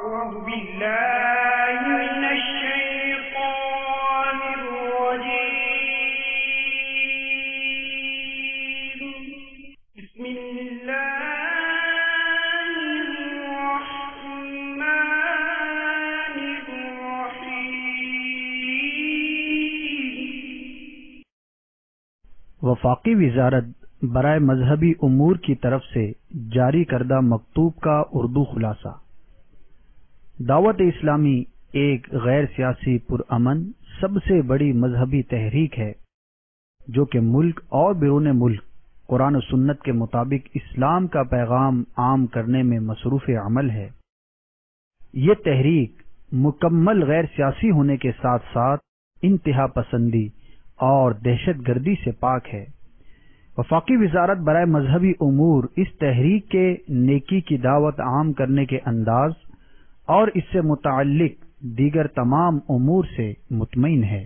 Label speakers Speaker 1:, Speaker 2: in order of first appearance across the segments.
Speaker 1: أعوذ بالله من الشيطان الرجيم. بسم الله الرحمن الرحيم.
Speaker 2: وفاقی وزارت برائے مذہبی امور کی طرف سے جاری کردہ مکتوب کا اردو خلاصہ. دعوت اسلامی ایک غیر سیاسی پرامن سب سے بڑی مذہبی تحریک ہے جو کہ ملک اور بیرون ملک قرآن و سنت کے مطابق اسلام کا پیغام عام کرنے میں مصروف عمل ہے. یہ تحریک مکمل غیر سیاسی ہونے کے ساتھ ساتھ انتہا پسندی اور دہشت گردی سے پاک ہے. وفاقی وزارت برائے مذہبی امور اس تحریک کے نیکی کی دعوت عام کرنے کے انداز اور اس سے متعلق دیگر تمام امور سے مطمئن ہے.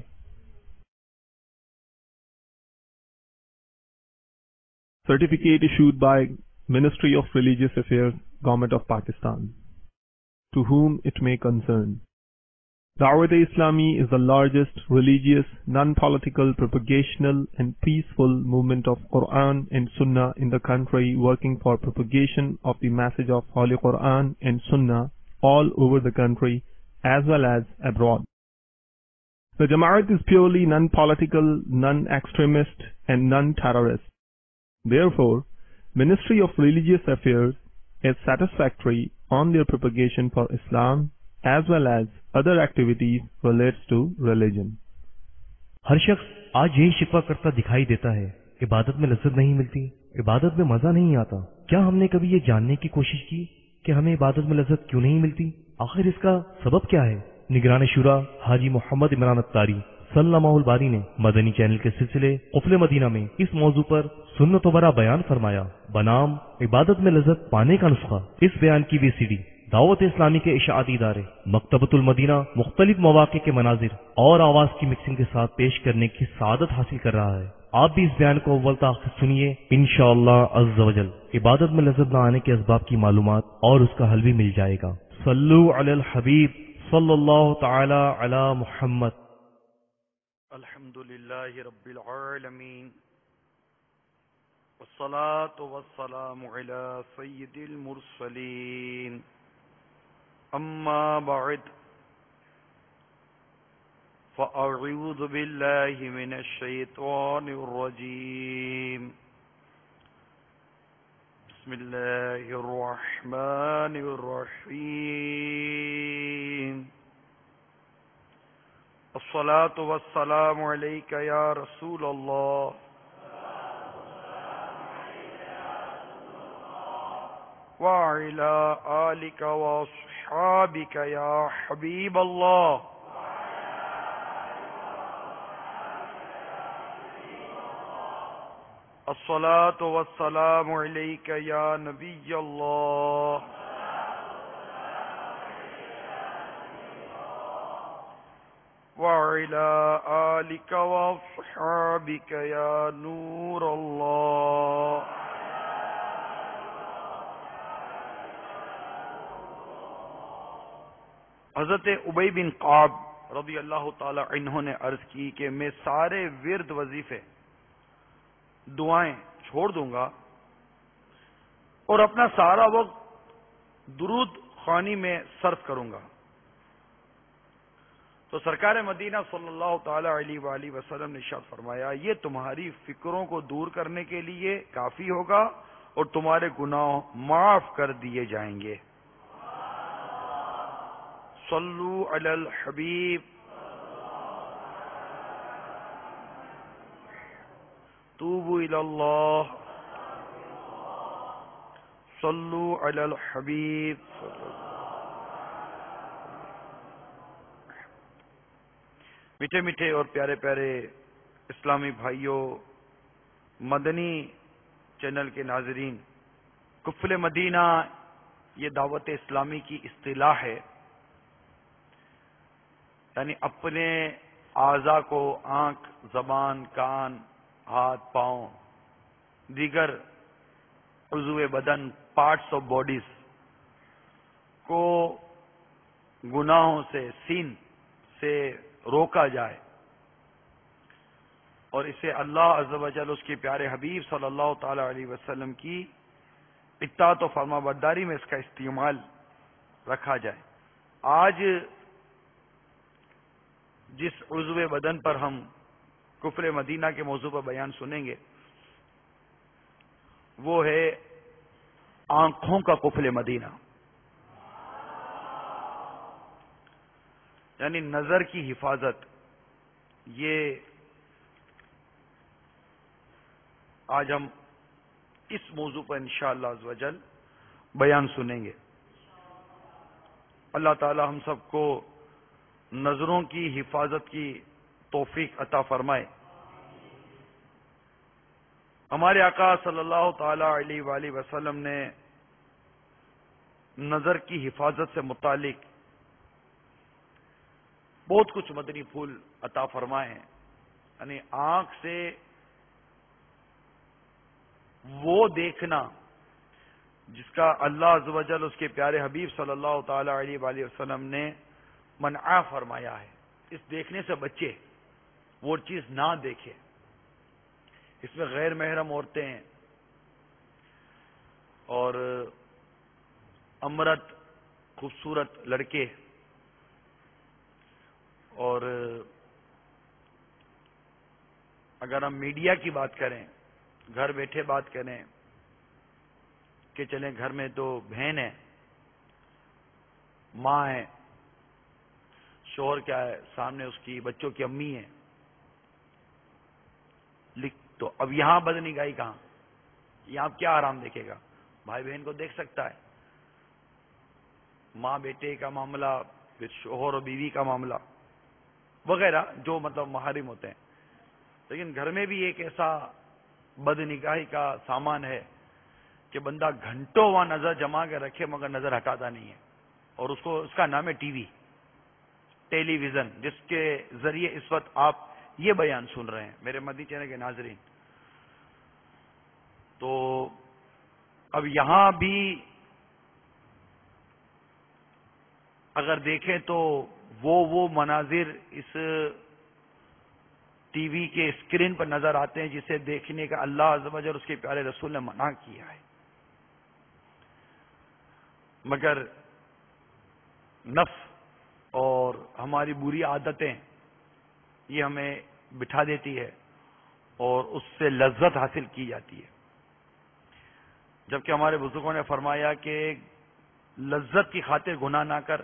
Speaker 3: Certificate issued by Ministry of Religious Affairs, Government of Pakistan. To whom it may concern. Dawat-e-Islami is the largest religious, non-political, propagational and peaceful movement of Quran and Sunnah in the country, working for propagation of the message of Holy Quran and Sunnah all over the country as well as abroad. The Jamaat is purely non-political, non-extremist and non-terrorist. Therefore, Ministry of Religious Affairs is satisfactory on their propagation for Islam as well as other activities relates to religion.
Speaker 4: ہر شخص آج یہی شکوہ کرتا دکھائی دیتا ہے، عبادت میں لذت نہیں ملتی، عبادت میں مزہ نہیں آتا. کیا ہم نے کبھی یہ جاننے کی کوشش کی کہ ہمیں عبادت میں لذت کیوں نہیں ملتی؟ آخر اس کا سبب کیا ہے؟ نگران شورا حاجی محمد عمران اتاری صلی اللہ الباری نے مدنی چینل کے سلسلے قفل مدینہ میں اس موضوع پر سنت و برا بیان فرمایا بنام عبادت میں لذت پانے کا نسخہ. اس بیان کی وی سی ڈی دعوت اسلامی کے اشاعتی ادارے مکتبۃ المدینہ مختلف مواقع کے مناظر اور آواز کی مکسنگ کے ساتھ پیش کرنے کی سعادت حاصل کر رہا ہے. آپ بھی اس بیان کو اول تاخیر سنیے، انشاءاللہ عز و جل عبادت میں لذت نہ آنے کے اسباب کی معلومات اور اس کا حل بھی مل جائے گا. صلو علی الحبیب صلی اللہ تعالی علی محمد.
Speaker 5: الحمدللہ رب العالمین والصلاة والسلام علی سید المرسلین. اما بعد فاعوذ باللہ من الشیطان الرجیم. بسم اللہ الرحمن الرحیم. الصلاة والسلام علیک یا رسول اللہ وعلى آلك وصحابك يا حبيب الله. الصلاة والسلام عليك يا نبي الله وعلى آلك وصحابك يا نور الله. حضرت ابی بن قعب رضی اللہ تعالی عنہ نے عرض کی کہ میں سارے ورد وظیفے دعائیں چھوڑ دوں گا اور اپنا سارا وقت درود خوانی میں صرف کروں گا. تو سرکار مدینہ صلی اللہ تعالی علیہ وآلہ وسلم نے ارشاد فرمایا یہ تمہاری فکروں کو دور کرنے کے لیے کافی ہوگا اور تمہارے گناہ معاف کر دیے جائیں گے. صلو علی الحبیب توبوا الی اللہ صلو علی الحبیب. میٹھے میٹھے اور پیارے پیارے اسلامی بھائیوں، مدنی چینل کے ناظرین، قفل مدینہ یہ دعوت اسلامی کی اصطلاح ہے. یعنی اپنے اعضاء کو آنکھ، زبان، کان، ہاتھ، پاؤں، دیگر عضو بدن، پارٹس آف باڈیز کو گناہوں سے سین سے روکا جائے اور اسے اللہ عز و جل اس کے پیارے حبیب صلی اللہ تعالی علیہ وسلم کی اطاعت و فرما برداری میں اس کا استعمال رکھا جائے۔ آج جس عضو بدن پر ہم کفر مدینہ کے موضوع پر بیان سنیں گے وہ ہے آنکھوں کا کفر مدینہ، یعنی نظر کی حفاظت۔ یہ آج ہم اس موضوع پر انشاءاللہ عز و جل بیان سنیں گے۔ اللہ تعالی ہم سب کو نظروں کی حفاظت کی توفیق عطا فرمائے۔ ہمارے آقا صلی اللہ تعالی علیہ وآلہ وسلم نے نظر کی حفاظت سے متعلق بہت کچھ مدنی پھول عطا فرمائے ہیں، یعنی آنکھ سے وہ دیکھنا جس کا اللہ عز و جل اس کے پیارے حبیب صلی اللہ تعالی علیہ وآلہ وسلم نے منع فرمایا ہے، اس دیکھنے سے بچے، وہ چیز نہ دیکھے۔ اس میں غیر محرم عورتیں ہیں اور امرت خوبصورت لڑکے اور اگر ہم میڈیا کی بات کریں، گھر بیٹھے بات کریں کہ چلیں گھر میں تو بہن ہے، ماں ہے، شوہر کیا ہے، سامنے اس کی بچوں کی امی ہے، تو اب یہاں بد نگاہی کہاں؟ یہاں کیا آرام دیکھے گا؟ بھائی بہن کو دیکھ سکتا ہے، ماں بیٹے کا معاملہ، پھر شوہر اور بیوی کا معاملہ وغیرہ جو مطلب محارم ہوتے ہیں، لیکن گھر میں بھی ایک ایسا بد نگاہی کا سامان ہے کہ بندہ گھنٹوں وہاں نظر جما کے رکھے مگر نظر ہٹاتا نہیں ہے، اور اس کا نام ہے ٹیلی ویژن، جس کے ذریعے اس وقت آپ یہ بیان سن رہے ہیں میرے مدنی چینل کے ناظرین۔ تو اب یہاں بھی اگر دیکھیں تو وہ مناظر اس ٹی وی کے اسکرین پر نظر آتے ہیں جسے دیکھنے کا اللہ عز و جل اس کے پیارے رسول نے منع کیا ہے، مگر نفس اور ہماری بری عادتیں یہ ہمیں بٹھا دیتی ہے اور اس سے لذت حاصل کی جاتی ہے، جبکہ ہمارے بزرگوں نے فرمایا کہ لذت کی خاطر گناہ نہ کر،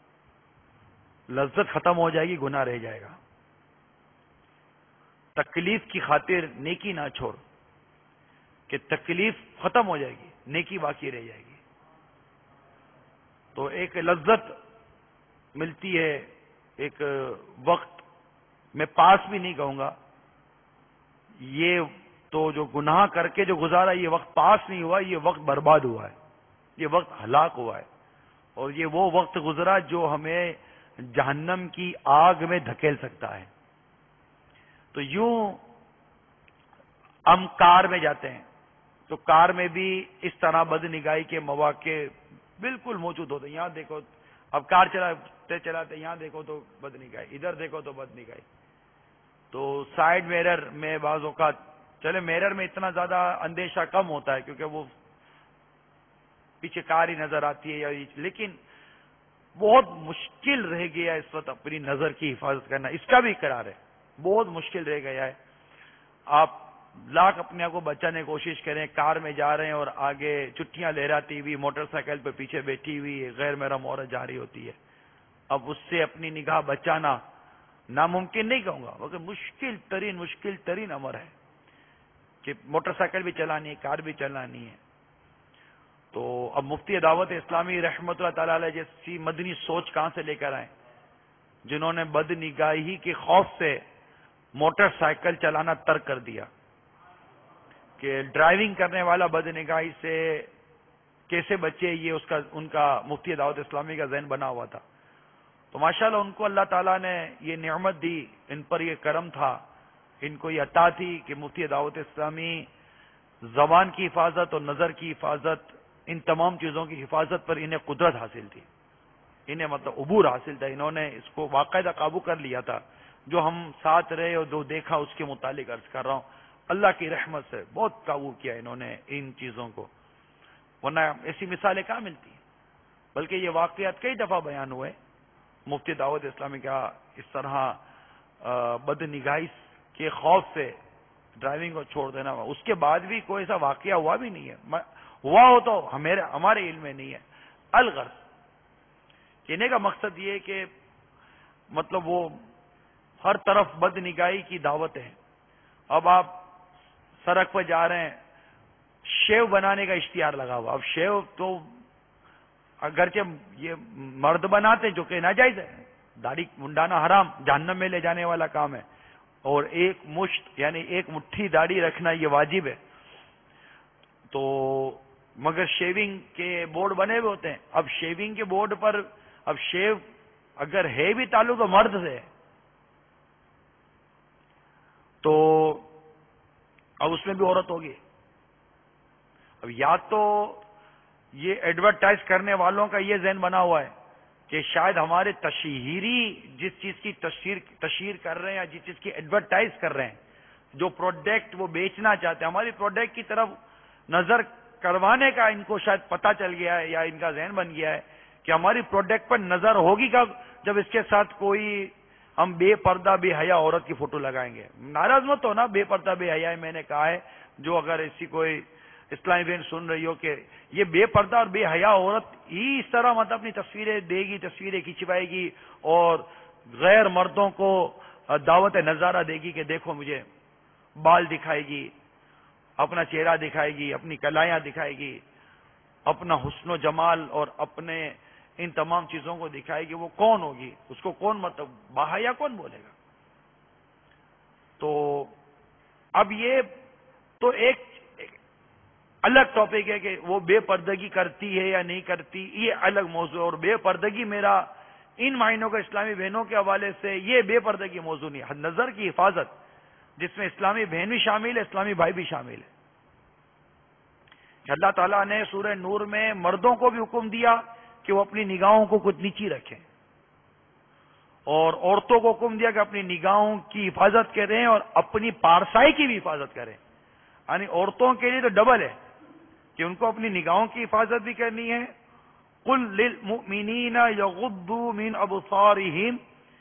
Speaker 5: لذت ختم ہو جائے گی، گناہ رہ جائے گا۔ تکلیف کی خاطر نیکی نہ چھوڑ کہ تکلیف ختم ہو جائے گی، نیکی باقی رہ جائے گی۔ تو ایک لذت ملتی ہے، ایک وقت میں پاس بھی نہیں کہوں گا، یہ تو جو گناہ کر کے جو گزارا یہ وقت پاس نہیں ہوا، یہ وقت برباد ہوا ہے، یہ وقت ہلاک ہوا ہے، اور یہ وہ وقت گزرا جو ہمیں جہنم کی آگ میں دھکیل سکتا ہے۔ تو یوں ہم کار میں جاتے ہیں تو کار میں بھی اس طرح بد نگاہی کے مواقع بالکل موجود ہوتے ہیں۔ یہاں دیکھو، اب کار چلاتے یہاں دیکھو تو بد نگاہی، ادھر دیکھو تو بد نگاہی۔ تو سائیڈ میرر میں بعض اوقات، چلے میرر میں اتنا زیادہ اندیشہ کم ہوتا ہے کیونکہ وہ پیچھے کار ہی نظر آتی ہے، لیکن بہت مشکل رہ گیا اس وقت اپنی نظر کی حفاظت کرنا، اس کا بھی اقرار ہے، بہت مشکل رہ گیا ہے۔ آپ لاکھ اپنے آپ کو بچانے کی کوشش کریں، کار میں جا رہے ہیں اور آگے چٹیاں لہراتی ہوئی موٹر سائیکل پہ پیچھے بیٹھی ہوئی غیر محرم عورت جا رہی ہوتی ہے، اب اس سے اپنی نگاہ بچانا ناممکن نہیں کہوں گا، مگر مشکل ترین امر ہے کہ موٹر سائیکل بھی چلانی ہے، کار بھی چلانی ہے۔ تو اب مفتی دعوت اسلامی رحمۃ اللہ تعالی علیہ جیسی مدنی سوچ کہاں سے لے کر آئے، جنہوں نے بد نگاہی کے خوف سے موٹر سائیکل چلانا ترک کر دیا کہ ڈرائیونگ کرنے والا بد نگاہی سے کیسے بچے، یہ ان کا مفتی دعوت اسلامی کا ذہن بنا ہوا تھا۔ تو ماشاءاللہ ان کو اللہ تعالیٰ نے یہ نعمت دی، ان پر یہ کرم تھا، ان کو یہ عطا تھی کہ مفتی دعوت اسلامی زبان کی حفاظت اور نظر کی حفاظت، ان تمام چیزوں کی حفاظت پر انہیں قدرت حاصل تھی۔ انہیں مطلب عبور حاصل تھا، انہوں نے اس کو باقاعدہ قابو کر لیا تھا. جو ہم ساتھ رہے اور جو دیکھا اس کے متعلق عرض کر رہا ہوں، اللہ کی رحمت سے بہت قابو کیا انہوں نے ان چیزوں کو، ورنہ ایسی مثالیں کہاں ملتی ہیں. بلکہ یہ واقعات کئی دفعہ بیان ہوئے. مفتی دعوت اسلامی کا اس طرح بد نگاہی کے خوف سے ڈرائیونگ کو چھوڑ دینا، اس کے بعد بھی کوئی ایسا واقعہ ہوا بھی نہیں ہے. ہوا ہو تو ہمارے علم میں نہیں ہے. الغرض کہنے کا مقصد یہ کہ مطلب وہ ہر طرف بد نگاہی کی دعوت ہے. اب آپ سڑک پہ جا رہے ہیں، شیو بنانے کا اشتہار لگا ہوا. اب شیو تو اگرچہ یہ مرد بناتے جو کہ ناجائز ہے، داڑھی منڈانا حرام، جہنم میں لے جانے والا کام ہے، اور ایک مشت یعنی ایک مٹھی داڑھی رکھنا یہ واجب ہے. تو مگر شیونگ کے بورڈ بنے ہوئے ہوتے ہیں. اب شیونگ کے بورڈ پر اب شیو اگر ہے بھی تعلق تو مرد سے ہے، تو اب اس میں بھی عورت ہوگی. اب یا تو یہ ایڈورٹائز کرنے والوں کا یہ ذہن بنا ہوا ہے کہ شاید ہمارے تشہیری جس چیز کی تشہیر کر رہے ہیں یا جس چیز کی ایڈورٹائز کر رہے ہیں، جو پروڈکٹ وہ بیچنا چاہتے ہیں، ہماری پروڈکٹ کی طرف نظر کروانے کا ان کو شاید پتہ چل گیا ہے یا ان کا ذہن بن گیا ہے کہ ہماری پروڈکٹ پر نظر ہوگی کب، جب اس کے ساتھ کوئی ہم بے پردہ بے حیا عورت کی فوٹو لگائیں گے. ناراض مت ہونا، بے پردہ بے حیا میں نے کہا ہے، جو اگر ایسی کوئی اسلامی بہن سن رہی ہو کہ یہ بے پردہ اور بے حیا عورت ہی اس طرح مطلب اپنی تصویریں دے گی، تصویریں کھنچوائے گی اور غیر مردوں کو دعوت نظارہ دے گی کہ دیکھو مجھے، بال دکھائے گی، اپنا چہرہ دکھائے گی، اپنی کلائیاں دکھائے گی، اپنا حسن و جمال اور اپنے ان تمام چیزوں کو دکھائے گی. وہ کون ہوگی؟ اس کو کون مطلب باحیا کون بولے گا؟ تو اب یہ تو ایک الگ ٹاپک ہے کہ وہ بے پردگی کرتی ہے یا نہیں کرتی، یہ الگ موضوع ہے. اور بے پردگی میرا ان معنوں کا اسلامی بہنوں کے حوالے سے یہ بے پردگی موضوع نہیں ہے. نظر کی حفاظت جس میں اسلامی بہن بھی شامل ہے، اسلامی بھائی بھی شامل ہے. اللہ تعالیٰ نے سورہ نور میں مردوں کو بھی حکم دیا کہ وہ اپنی نگاہوں کو کچھ نیچی رکھیں، اور عورتوں کو حکم دیا کہ اپنی نگاہوں کی حفاظت کریں اور اپنی پارسائی کی بھی حفاظت کریں. یعنی عورتوں کے لیے تو ڈبل ہے کہ ان کو اپنی نگاہوں کی حفاظت بھی کرنی ہے. قل للمؤمنین یغضوا من ابصارہم،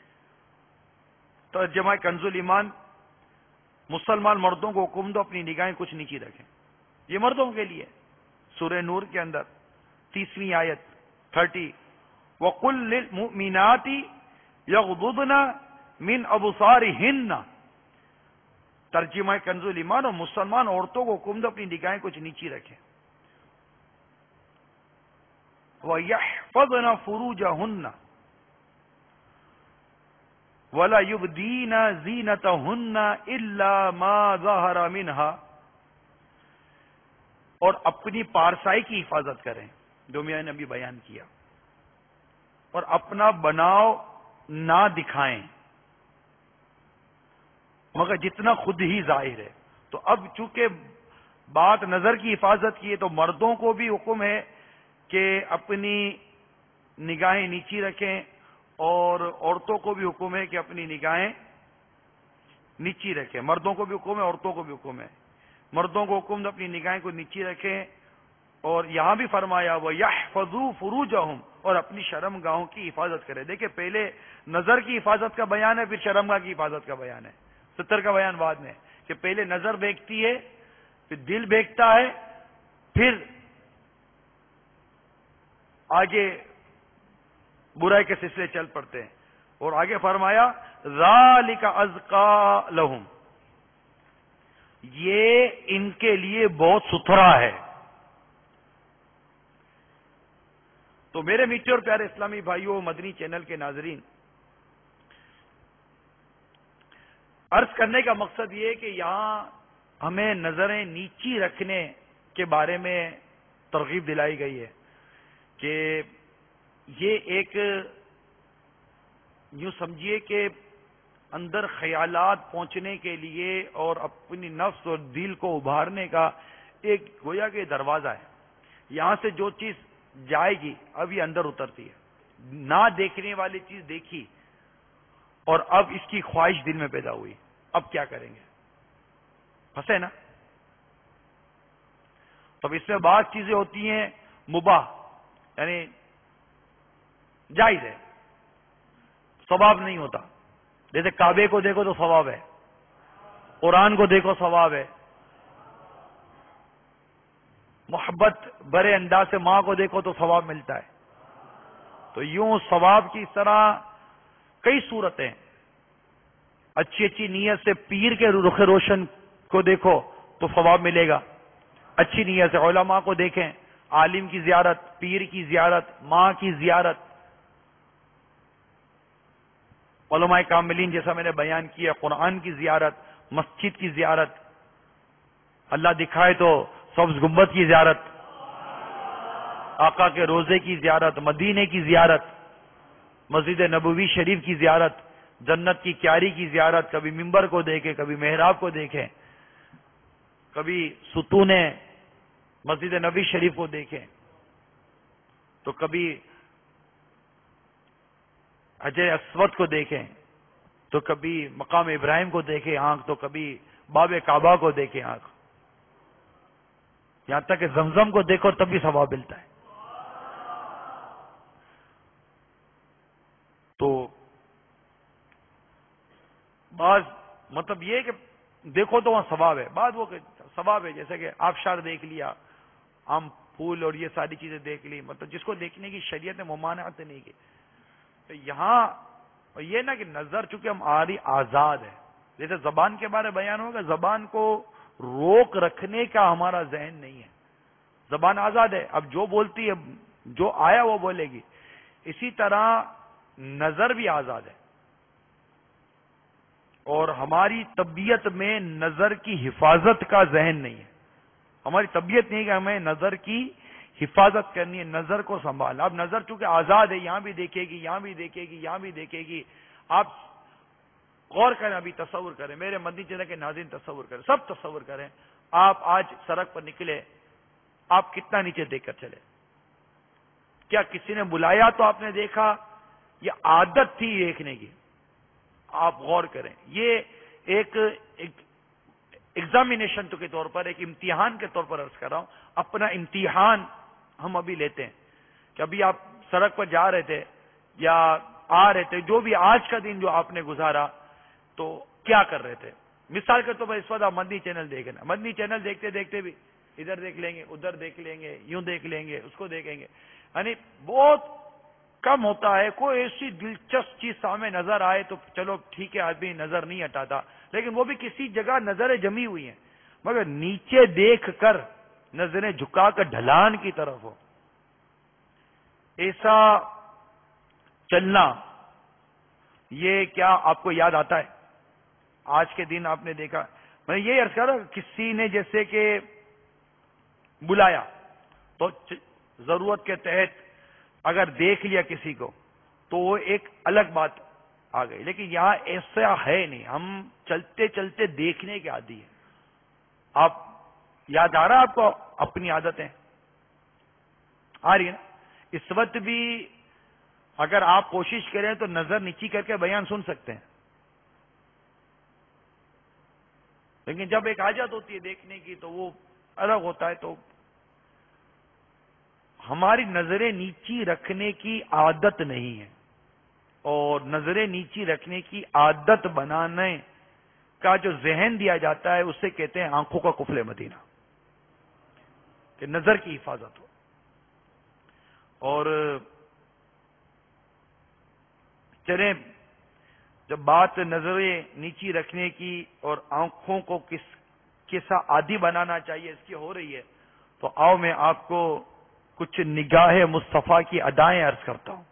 Speaker 5: ترجمہ کنز الایمان، مسلمان مردوں کو حکم دو اپنی نگاہیں کچھ نیچی رکھیں. یہ مردوں کے لیے سورہ نور کے اندر 30ویں آیت 30. وَقُلْ لِلْمُؤْمِنَاتِ يَغْضُضْنَ مِنْ أَبْصَارِهِنَّ، ترجمہ کنز الایمان، اور مسلمان عورتوں کو حکم دو اپنی نگاہیں کچھ نیچی رکھیں. وَيَحْفَظْنَ فُرُوجَهُنَّ وَلَا يُبْدِينَ زِينَتَهُنَّ إِلَّا مَا ظَهَرَ مِنْهَا، اور اپنی پارسائی کی حفاظت کریں جو میں نے ابھی بیان کیا، اور اپنا بناؤ نہ دکھائیں مگر جتنا خود ہی ظاہر ہے. تو اب چونکہ بات نظر کی حفاظت کی ہے تو مردوں کو بھی حکم ہے کہ اپنی نگاہیں نیچی رکھیں، اور عورتوں کو بھی حکم ہے کہ اپنی نگاہیں نیچی رکھیں. مردوں کو بھی حکم ہے، عورتوں کو بھی حکم ہے. مردوں کو حکم دو اپنی نگاہیں کو نیچی رکھیں، اور یہاں بھی فرمایا وَيَحْفَظُوا فُرُوجَهُمْ، اور اپنی شرم گاہوں کی حفاظت کرے. دیکھیں پہلے نظر کی حفاظت کا بیان ہے، پھر شرم گاہ کی حفاظت کا بیان ہے. ستر کا بیان بعد میں کہ پہلے نظر دیکھتی ہے، پھر دل دیکھتا ہے، پھر آگے برائی کے سلسلے چل پڑتے ہیں. اور آگے فرمایا ذَلِكَ أَزْكَىٰ لَهُمْ، یہ ان کے لیے بہت ستھرا ہے. تو میرے میٹھے اور پیارے اسلامی بھائیوں، مدنی چینل کے ناظرین، عرض کرنے کا مقصد یہ کہ یہاں ہمیں نظریں نیچی رکھنے کے بارے میں ترغیب دلائی گئی ہے کہ یہ ایک یوں سمجھیے کہ اندر خیالات پہنچنے کے لیے اور اپنی نفس اور دل کو ابھارنے کا ایک گویا کہ دروازہ ہے. یہاں سے جو چیز جائے گی اب یہ اندر اترتی ہے. نہ دیکھنے والی چیز دیکھی اور اب اس کی خواہش دل میں پیدا ہوئی، اب کیا کریں گے؟ پھنسے نا؟ تو اس میں بعض چیزیں ہوتی ہیں مباح، یعنی جائز ہے، ثواب نہیں ہوتا. جیسے کعبے کو دیکھو تو ثواب ہے، قرآن کو دیکھو ثواب ہے، محبت برے انداز سے ماں کو دیکھو تو ثواب ملتا ہے. تو یوں ثواب کی اس طرح کئی صورتیں. اچھی اچھی نیت سے پیر کے رخ روشن کو دیکھو تو ثواب ملے گا. اچھی نیت سے علماء کو دیکھیں، عالم کی زیارت، پیر کی زیارت، ماں کی زیارت، علماء کاملین جیسا میں نے بیان کیا، قرآن کی زیارت، مسجد کی زیارت، اللہ دکھائے تو سبز گنبد کی زیارت، آقا کے روزے کی زیارت، مدینے کی زیارت، مسجد نبوی شریف کی زیارت، جنت کی کیاری کی زیارت. کبھی ممبر کو دیکھیں، کبھی محراب کو دیکھیں، کبھی ستون مسجد نبوی شریف کو دیکھیں، تو کبھی حجر اسود کو دیکھیں، تو کبھی مقام ابراہیم کو دیکھیں آنکھ، تو کبھی باب کعبہ کو دیکھیں آنکھ، یہاں تک کہ زمزم کو دیکھو تب بھی ثواب ملتا ہے. تو بعض مطلب یہ کہ دیکھو تو وہاں ثواب ہے، بعض وہ کہ ثواب ہے جیسے کہ آبشار دیکھ لیا، عام پھول اور یہ ساری چیزیں دیکھ لی، مطلب جس کو دیکھنے کی شریعت نے ممانعت نہیں کی. تو یہاں یہ نا کہ نظر چونکہ ہماری آزاد ہے، جیسے زبان کے بارے بیان ہوگا، زبان کو روک رکھنے کا ہمارا ذہن نہیں ہے، زبان آزاد ہے، اب جو بولتی ہے جو آیا وہ بولے گی. اسی طرح نظر بھی آزاد ہے، اور ہماری طبیعت میں نظر کی حفاظت کا ذہن نہیں ہے. ہماری طبیعت نہیں کہ ہمیں نظر کی حفاظت کرنی ہے، نظر کو سنبھالنا. اب نظر چونکہ آزاد ہے، یہاں بھی دیکھے گی، یہاں بھی دیکھے گی، یہاں بھی دیکھے گی. آپ غور کریں، ابھی تصور کریں، میرے مدنی چینل کے ناظرین تصور کریں، سب تصور کریں، آپ آج سڑک پر نکلے، آپ کتنا نیچے دیکھ کر چلے؟ کیا کسی نے بلایا تو آپ نے دیکھا، یا عادت تھی دیکھنے کی؟ آپ غور کریں. یہ ایک ایگزامینیشن کے طور پر، ایک امتحان کے طور پر عرض کر رہا ہوں. اپنا امتحان ہم ابھی لیتے ہیں کہ ابھی آپ سڑک پر جا رہے تھے یا آ رہے تھے، جو بھی آج کا دن جو آپ نے گزارا تو کیا کر رہے تھے. مثال کے طور پر اس وقت آپ مدنی چینل دیکھ رہے ہیں، مدنی چینل دیکھتے دیکھتے بھی ادھر دیکھ لیں گے، ادھر دیکھ لیں گے، یوں دیکھ لیں گے، اس کو دیکھیں گے. یعنی بہت کم ہوتا ہے کوئی ایسی دلچسپ چیز سامنے نظر آئے تو چلو ٹھیک ہے، آدمی نظر نہیں ہٹاتا، لیکن وہ بھی کسی جگہ نظریں جمی ہوئی ہیں. مگر نیچے دیکھ کر نظریں جھکا کر ڈھلان کی طرف ہو، ایسا چلنا، یہ کیا آپ کو یاد آتا ہے؟ آج کے دن آپ نے دیکھا، میں یہ عرض کر رہا ہوں، کسی نے جیسے کہ بلایا تو ضرورت کے تحت اگر دیکھ لیا کسی کو تو وہ ایک الگ بات آ گئی، لیکن یہاں ایسا ہے نہیں. ہم چلتے چلتے دیکھنے کے عادی ہیں. آپ یاد آ رہا آپ کو اپنی عادتیں آ رہی ہے نا؟ اس وقت بھی اگر آپ کوشش کریں تو نظر نیچی کر کے بیان سن سکتے ہیں، لیکن جب ایک عادت ہوتی ہے دیکھنے کی تو وہ الگ ہوتا ہے. تو ہماری نظریں نیچی رکھنے کی عادت نہیں ہے، اور نظریں نیچی رکھنے کی عادت بنانے کا جو ذہن دیا جاتا ہے اسے کہتے ہیں آنکھوں کا قفل مدینہ، کہ نظر کی حفاظت ہو. اور چلیں، جب بات نظریں نیچی رکھنے کی اور آنکھوں کو کیسا عادی بنانا چاہیے اس کی ہو رہی ہے، تو آؤ میں آپ کو کچھ نگاہ مصطفیٰ کی ادائیں عرض کرتا ہوں.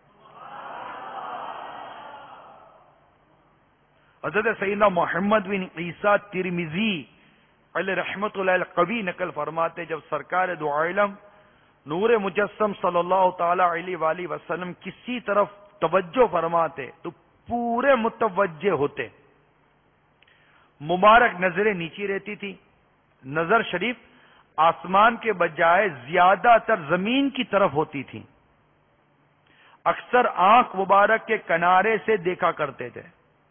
Speaker 5: حضرت سیدنا محمد بن عیسیٰ ترمذی علیہ رحمت اللہ القوی نقل فرماتے، جب سرکار دو عالم نور مجسم صلی اللہ تعالی علیہ وآلہ وسلم کسی طرف توجہ فرماتے تو پورے متوجہ ہوتے. مبارک نظریں نیچی رہتی تھی، نظر شریف آسمان کے بجائے زیادہ تر زمین کی طرف ہوتی تھی. اکثر آنکھ مبارک کے کنارے سے دیکھا کرتے تھے.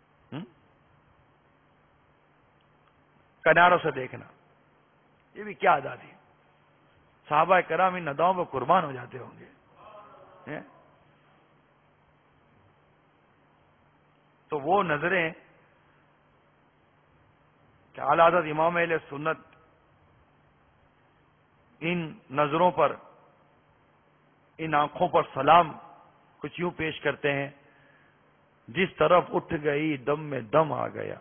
Speaker 5: کناروں سے دیکھنا یہ بھی کیا ادا تھی. صحابہ کرام ان اداؤں میں قربان ہو جاتے ہوں گے. تو وہ نظریں کہ اعلی حضرت امام اہل سنت ان نظروں پر، ان آنکھوں پر سلام کچھ یوں پیش کرتے ہیں: جس طرف اٹھ گئی دم میں دم آ گیا،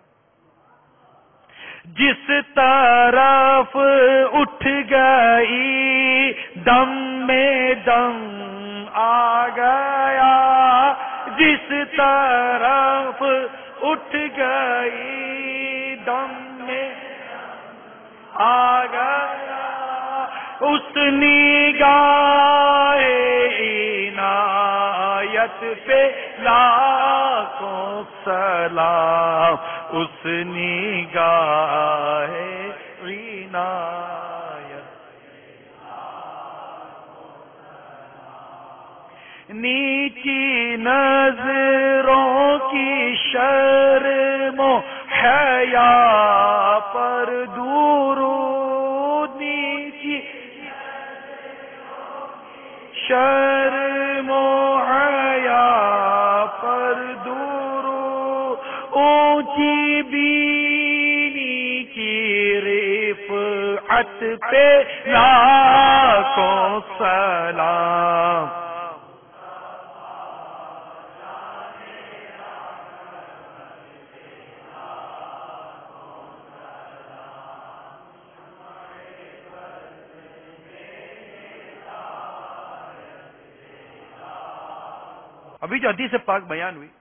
Speaker 5: جس طرف اٹھ گئی دم میں دم آ گیا، جس طرف اٹھ گئی دم میں آ گیا، اس نگاہ عنایت پہ لاکھوں سلام، اس نگاہ عنایت. نیچی نظروں کی شرم و حیا پر درود، نیچی شرم و حیا پر درود، اونچی بینی کی رفعت پہ لاکھوں سلام. ابھی جو حدیث پاک بیان ہوئی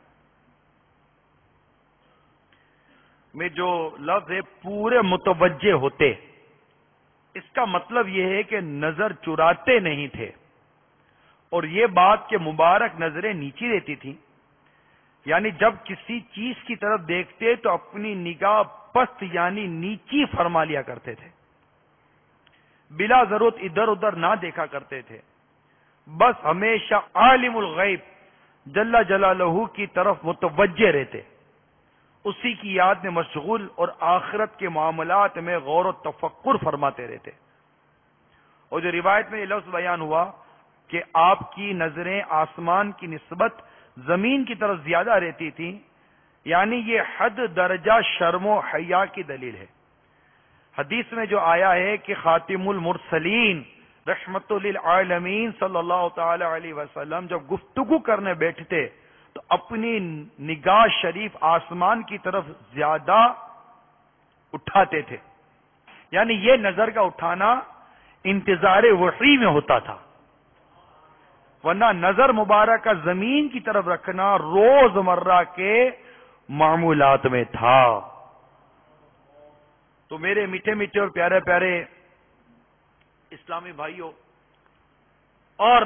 Speaker 5: میں جو لفظ ہے پورے متوجہ ہوتے، اس کا مطلب یہ ہے کہ نظر چراتے نہیں تھے، اور یہ بات کہ مبارک نظریں نیچی رہتی تھی، یعنی جب کسی چیز کی طرف دیکھتے تو اپنی نگاہ پست یعنی نیچی فرما لیا کرتے تھے، بلا ضرورت ادھر ادھر نہ دیکھا کرتے تھے، بس ہمیشہ عالم الغیب جل جلالہ کی طرف متوجہ رہتے، اسی کی یاد میں مشغول اور آخرت کے معاملات میں غور و تفکر فرماتے رہتے. اور جو روایت میں یہ لفظ بیان ہوا کہ آپ کی نظریں آسمان کی نسبت زمین کی طرف زیادہ رہتی تھیں، یعنی یہ حد درجہ شرم و حیا کی دلیل ہے. حدیث میں جو آیا ہے کہ خاتم المرسلین رحمت للعالمین صلی اللہ تعالی علیہ وسلم جب گفتگو کرنے بیٹھتے تو اپنی نگاہ شریف آسمان کی طرف زیادہ اٹھاتے تھے، یعنی یہ نظر کا اٹھانا انتظار وحی میں ہوتا تھا، ورنہ نظر مبارک کا زمین کی طرف رکھنا روز مرہ کے معمولات میں تھا. تو میرے میٹھے میٹھے اور پیارے پیارے اسلامی بھائیوں اور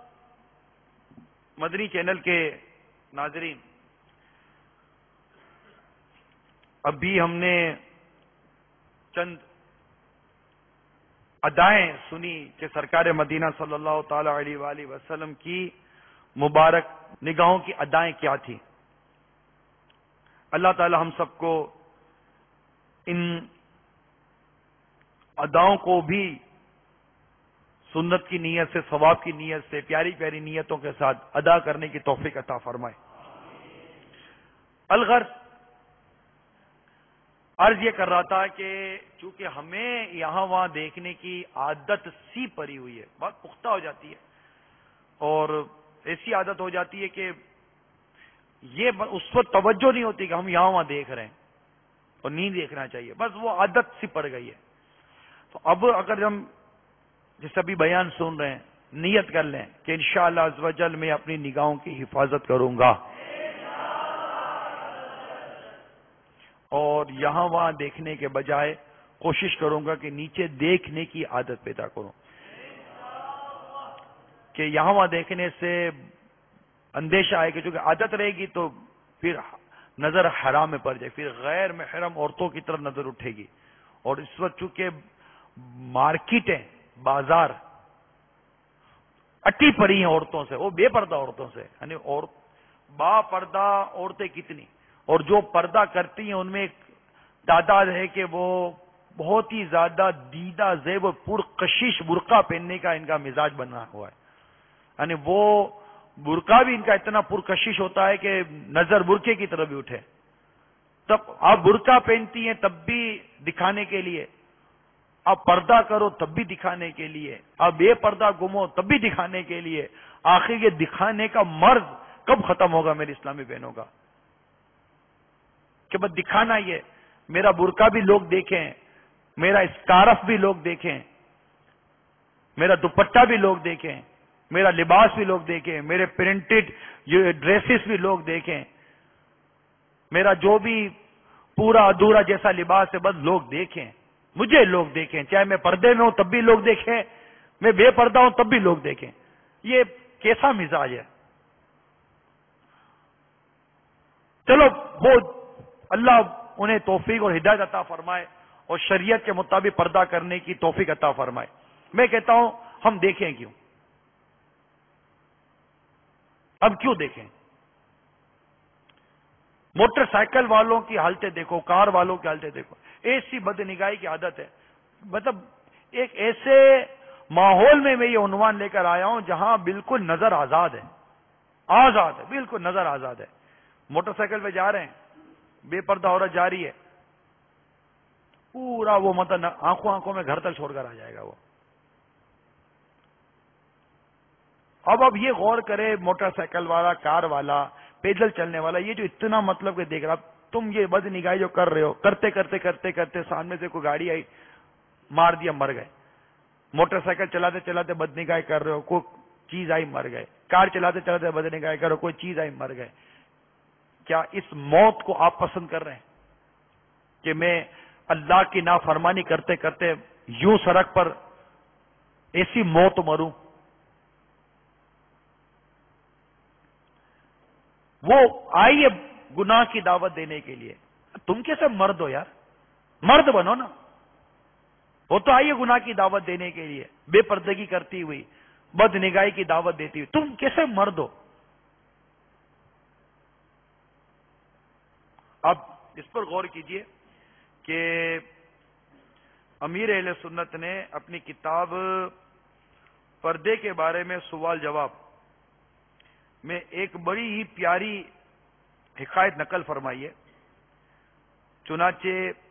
Speaker 5: مدنی چینل کے ناظرین، ابھی ہم نے چند ادائیں سنی کہ سرکار مدینہ صلی اللہ تعالی علیہ وآلہ وسلم کی مبارک نگاہوں کی ادائیں کیا تھیں. اللہ تعالی ہم سب کو ان اداؤں کو بھی سنت کی نیت سے، ثواب کی نیت سے، پیاری پیاری نیتوں کے ساتھ ادا کرنے کی توفیق عطا فرمائے. الغرض عرض یہ کر رہا تھا کہ چونکہ ہمیں یہاں وہاں دیکھنے کی عادت سی پڑی ہوئی ہے، بہت پختہ ہو جاتی ہے، اور ایسی عادت ہو جاتی ہے کہ یہ اس پر توجہ نہیں ہوتی کہ ہم یہاں وہاں دیکھ رہے ہیں اور نہیں دیکھنا چاہیے، بس وہ عادت سی پڑ گئی ہے. تو اب اگر ہم جیسے ابھی بیان سن رہے ہیں، نیت کر لیں کہ انشاءاللہ عز و جل میں اپنی نگاہوں کی حفاظت کروں گا اور یہاں وہاں دیکھنے کے بجائے کوشش کروں گا کہ نیچے دیکھنے کی عادت پیدا کروں، کہ یہاں وہاں دیکھنے سے اندیشہ آئے کہ چونکہ عادت رہے گی تو پھر نظر حرام میں پڑ جائے، پھر غیر محرم عورتوں کی طرف نظر اٹھے گی. اور اس وقت چونکہ مارکیٹیں، بازار اٹی پڑی ہیں عورتوں سے، وہ بے پردہ عورتوں سے، یعنی با پردہ عورتیں کتنی، اور جو پردہ کرتی ہیں ان میں ایک تعداد ہے کہ وہ بہت ہی زیادہ دیدہ زیب اور پرکشش برقع پہننے کا ان کا مزاج بنا ہوا ہے، یعنی وہ برقع بھی ان کا اتنا پرکشش ہوتا ہے کہ نظر برقعے کی طرف بھی اٹھے. تب آپ برقع پہنتی ہیں تب بھی دکھانے کے لیے، آپ پردہ کرو تب بھی دکھانے کے لیے، آپ بے پردہ گمو تب بھی دکھانے کے لیے. آخر یہ دکھانے کا مرض کب ختم ہوگا میری اسلامی بہنوں کا؟ کہ بس دکھانا یہ، میرا برقع بھی لوگ دیکھیں، میرا اسکارف بھی لوگ دیکھیں، میرا دوپٹہ بھی لوگ دیکھیں، میرا لباس بھی لوگ دیکھیں، میرے پرنٹڈ ڈریسز بھی لوگ دیکھیں، میرا جو بھی پورا ادھورا جیسا لباس ہے بس لوگ دیکھیں، مجھے لوگ دیکھیں، چاہے میں پردے میں ہوں تب بھی لوگ دیکھیں، میں بے پردہ ہوں تب بھی لوگ دیکھیں. یہ کیسا مزاج ہے؟ چلو وہ اللہ انہیں توفیق اور ہدایت عطا فرمائے اور شریعت کے مطابق پردہ کرنے کی توفیق عطا فرمائے. میں کہتا ہوں ہم دیکھیں کیوں؟ اب کیوں دیکھیں؟ موٹر سائیکل والوں کی حالتیں دیکھو، کار والوں کی حالتیں دیکھو. ایسی بد نگاہی کی عادت ہے. مطلب ایک ایسے ماحول میں یہ عنوان لے کر آیا ہوں جہاں بالکل نظر آزاد ہے، آزاد ہے، بالکل نظر آزاد ہے. موٹر سائیکل پہ جا رہے ہیں، بے پردہ عورت جا رہی ہے، پورا وہ مطلب آنکھوں میں گھر تک چھوڑ کر آ جائے گا وہ. اب یہ غور کرے موٹر سائیکل والا، کار والا، پیدل چلنے والا، یہ جو اتنا مطلب کہ دیکھ رہا، تم یہ بد نگاہی جو کر رہے ہو، کرتے کرتے کرتے کرتے سامنے سے کوئی گاڑی آئی، مار دیا، مر گئے. موٹر سائیکل چلاتے چلاتے بد نگاہی کر رہے ہو، کوئی چیز آئی، مر گئے. کار چلاتے چلاتے بد نگاہی کر رہے ہو، کوئی چیز آئی، مر گئے. کیا اس موت کو آپ پسند کر رہے ہیں کہ میں اللہ کی نافرمانی کرتے کرتے یوں سڑک پر ایسی موت مروں؟ وہ آئی ہے گناہ کی دعوت دینے کے لیے. تم کیسے مرد ہو یار؟ مرد بنو نا. وہ تو آئی ہے گناہ کی دعوت دینے کے لیے، بے پردگی کرتی ہوئی، بد نگاہی کی دعوت دیتی ہوئی. تم کیسے مرد ہو؟ اب اس پر غور کیجئے کہ امیر اہل سنت نے اپنی کتاب پردے کے بارے میں سوال جواب میں ایک بڑی ہی پیاری حکایت نقل فرمائی ہے. چنانچہ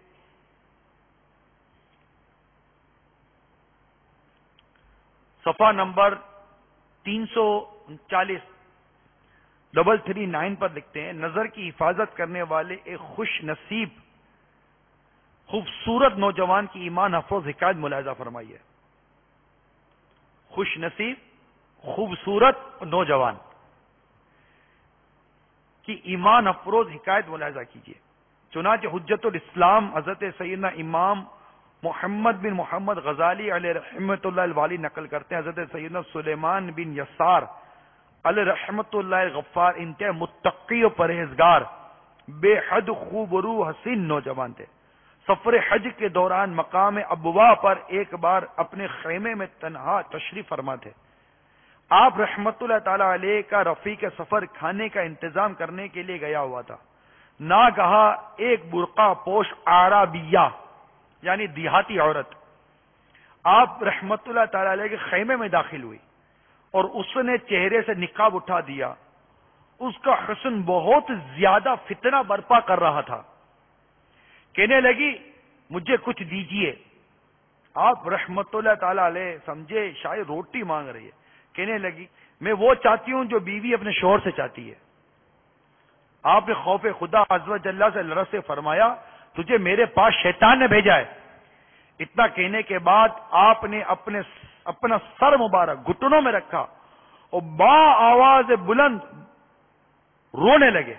Speaker 5: صفحہ نمبر 339 339 پر لکھتے ہیں، نظر کی حفاظت کرنے والے ایک خوش نصیب خوبصورت نوجوان کی ایمان افروز حکایت ملاحظہ فرمائی ہے. خوش نصیب خوبصورت نوجوان کی ایمان افروز حکایت ملاحظہ کیجیے. چنانچہ حجت الاسلام حضرت سیدنا امام محمد بن محمد غزالی علیہ رحمۃ اللہ الوالی نقل کرتے ہیں، حضرت سیدنا سلیمان بن یسار علیہ رحمۃ اللہ غفار انتہائی متقی و پرہیزگار، بے حد خوب رو حسین نوجوان تھے. سفر حج کے دوران مقام ابوا پر ایک بار اپنے خیمے میں تنہا تشریف فرما تھے. آپ رحمت اللہ تعالی علیہ کا رفیق سفر کھانے کا انتظام کرنے کے لیے گیا ہوا تھا. ناگہا ایک برقع پوش عربیہ یعنی دیہاتی عورت آپ رحمت اللہ تعالی علیہ کے خیمے میں داخل ہوئی اور اس نے چہرے سے نقاب اٹھا دیا. اس کا حسن بہت زیادہ فتنہ برپا کر رہا تھا. کہنے لگی مجھے کچھ دیجئے. آپ رحمت اللہ تعالی علیہ سمجھے شاید روٹی مانگ رہی ہے. کہنے لگی میں وہ چاہتی ہوں جو بیوی اپنے شوہر سے چاہتی ہے. آپ نے خوف خدا عز و جل سے لرز سے فرمایا تجھے میرے پاس شیطان نے بھیجا ہے. اتنا کہنے کے بعد آپ نے اپنا سر مبارک گھٹنوں میں رکھا اور با آواز بلند رونے لگے.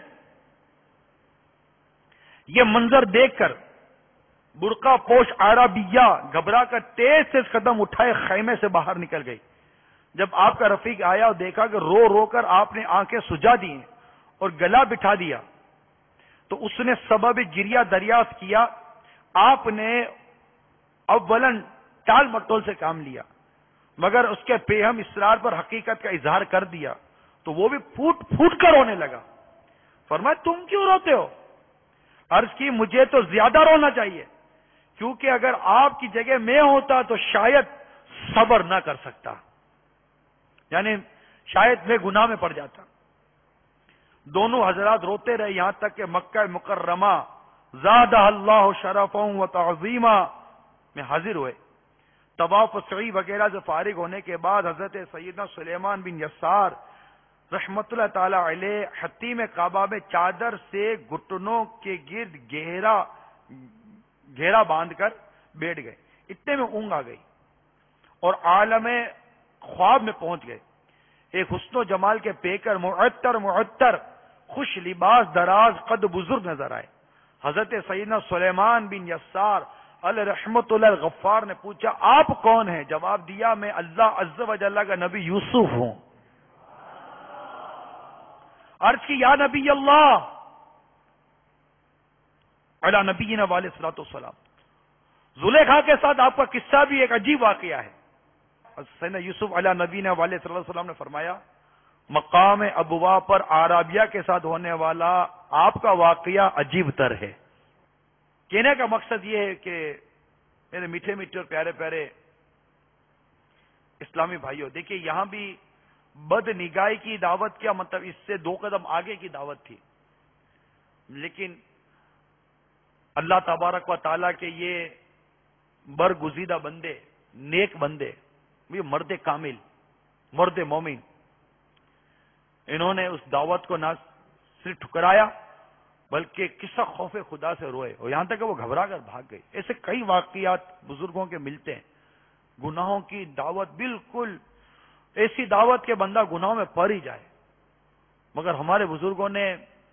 Speaker 5: یہ منظر دیکھ کر برقع پوش عربیہ گھبرا کر تیز تیز قدم اٹھائے خیمے سے باہر نکل گئی. جب آپ کا رفیق آیا اور دیکھا کہ رو رو کر آپ نے آنکھیں سجا دی اور گلا بٹھا دیا تو اس نے سبب گریہ دریافت کیا. آپ نے اولن ٹال مٹول سے کام لیا مگر اس کے پیہم اصرار پر حقیقت کا اظہار کر دیا تو وہ بھی پھوٹ پھوٹ کر رونے لگا. فرمایا تم کیوں روتے ہو؟ عرض کی مجھے تو زیادہ رونا چاہیے، کیونکہ اگر آپ کی جگہ میں ہوتا تو شاید صبر نہ کر سکتا، یعنی شاید میں گناہ میں پڑ جاتا. دونوں حضرات روتے رہے یہاں تک کہ مکہ مکرمہ زادہ اللہ شرفا و تعظیما میں حاضر ہوئے. طواف و سعی وغیرہ سے فارغ ہونے کے بعد حضرت سیدنا سلیمان بن یسار رحمت اللہ تعالی علیہ حتیم کعبہ میں چادر سے گھٹنوں کے گرد گھیرا باندھ کر بیٹھ گئے. اتنے میں اونگ آ گئی اور عالم خواب میں پہنچ گئے. ایک حسن و جمال کے پیکر معطر خوش لباس دراز قد بزرگ نظر آئے. حضرت سیدنا سلیمان بن یسار الرحمت اللہ الغفار نے پوچھا آپ کون ہیں؟ جواب دیا میں اللہ عز و جل کا نبی یوسف ہوں. عرض کی یا نبی اللہ علی نبینا علیہ الصلوۃ والسلام، زلیخا کے ساتھ آپ کا قصہ بھی ایک عجیب واقعہ ہے. سیدنا یوسف علی نبینا علیہ الصلوۃ والسلام نے فرمایا مقام ابوا پر عربیہ کے ساتھ ہونے والا آپ کا واقعہ عجیب تر ہے. کہنے کا مقصد یہ ہے کہ میرے میٹھے میٹھے اور پیارے پیارے اسلامی بھائیوں، دیکھیے یہاں بھی بد نگاہی کی دعوت کیا مطلب اس سے 2 قدم آگے کی دعوت تھی، لیکن اللہ تبارک و تعالیٰ کے یہ برگزیدہ بندے، نیک بندے، یہ مرد کامل، مرد مومن، انہوں نے اس دعوت کو نہ صرف ٹھکرایا بلکہ قصہ خوف خدا سے روئے اور یہاں تک کہ وہ گھبرا کر بھاگ گئے. ایسے کئی واقعات بزرگوں کے ملتے ہیں. گناہوں کی دعوت، بالکل ایسی دعوت کہ بندہ گناہوں میں پڑ ہی جائے، مگر ہمارے بزرگوں نے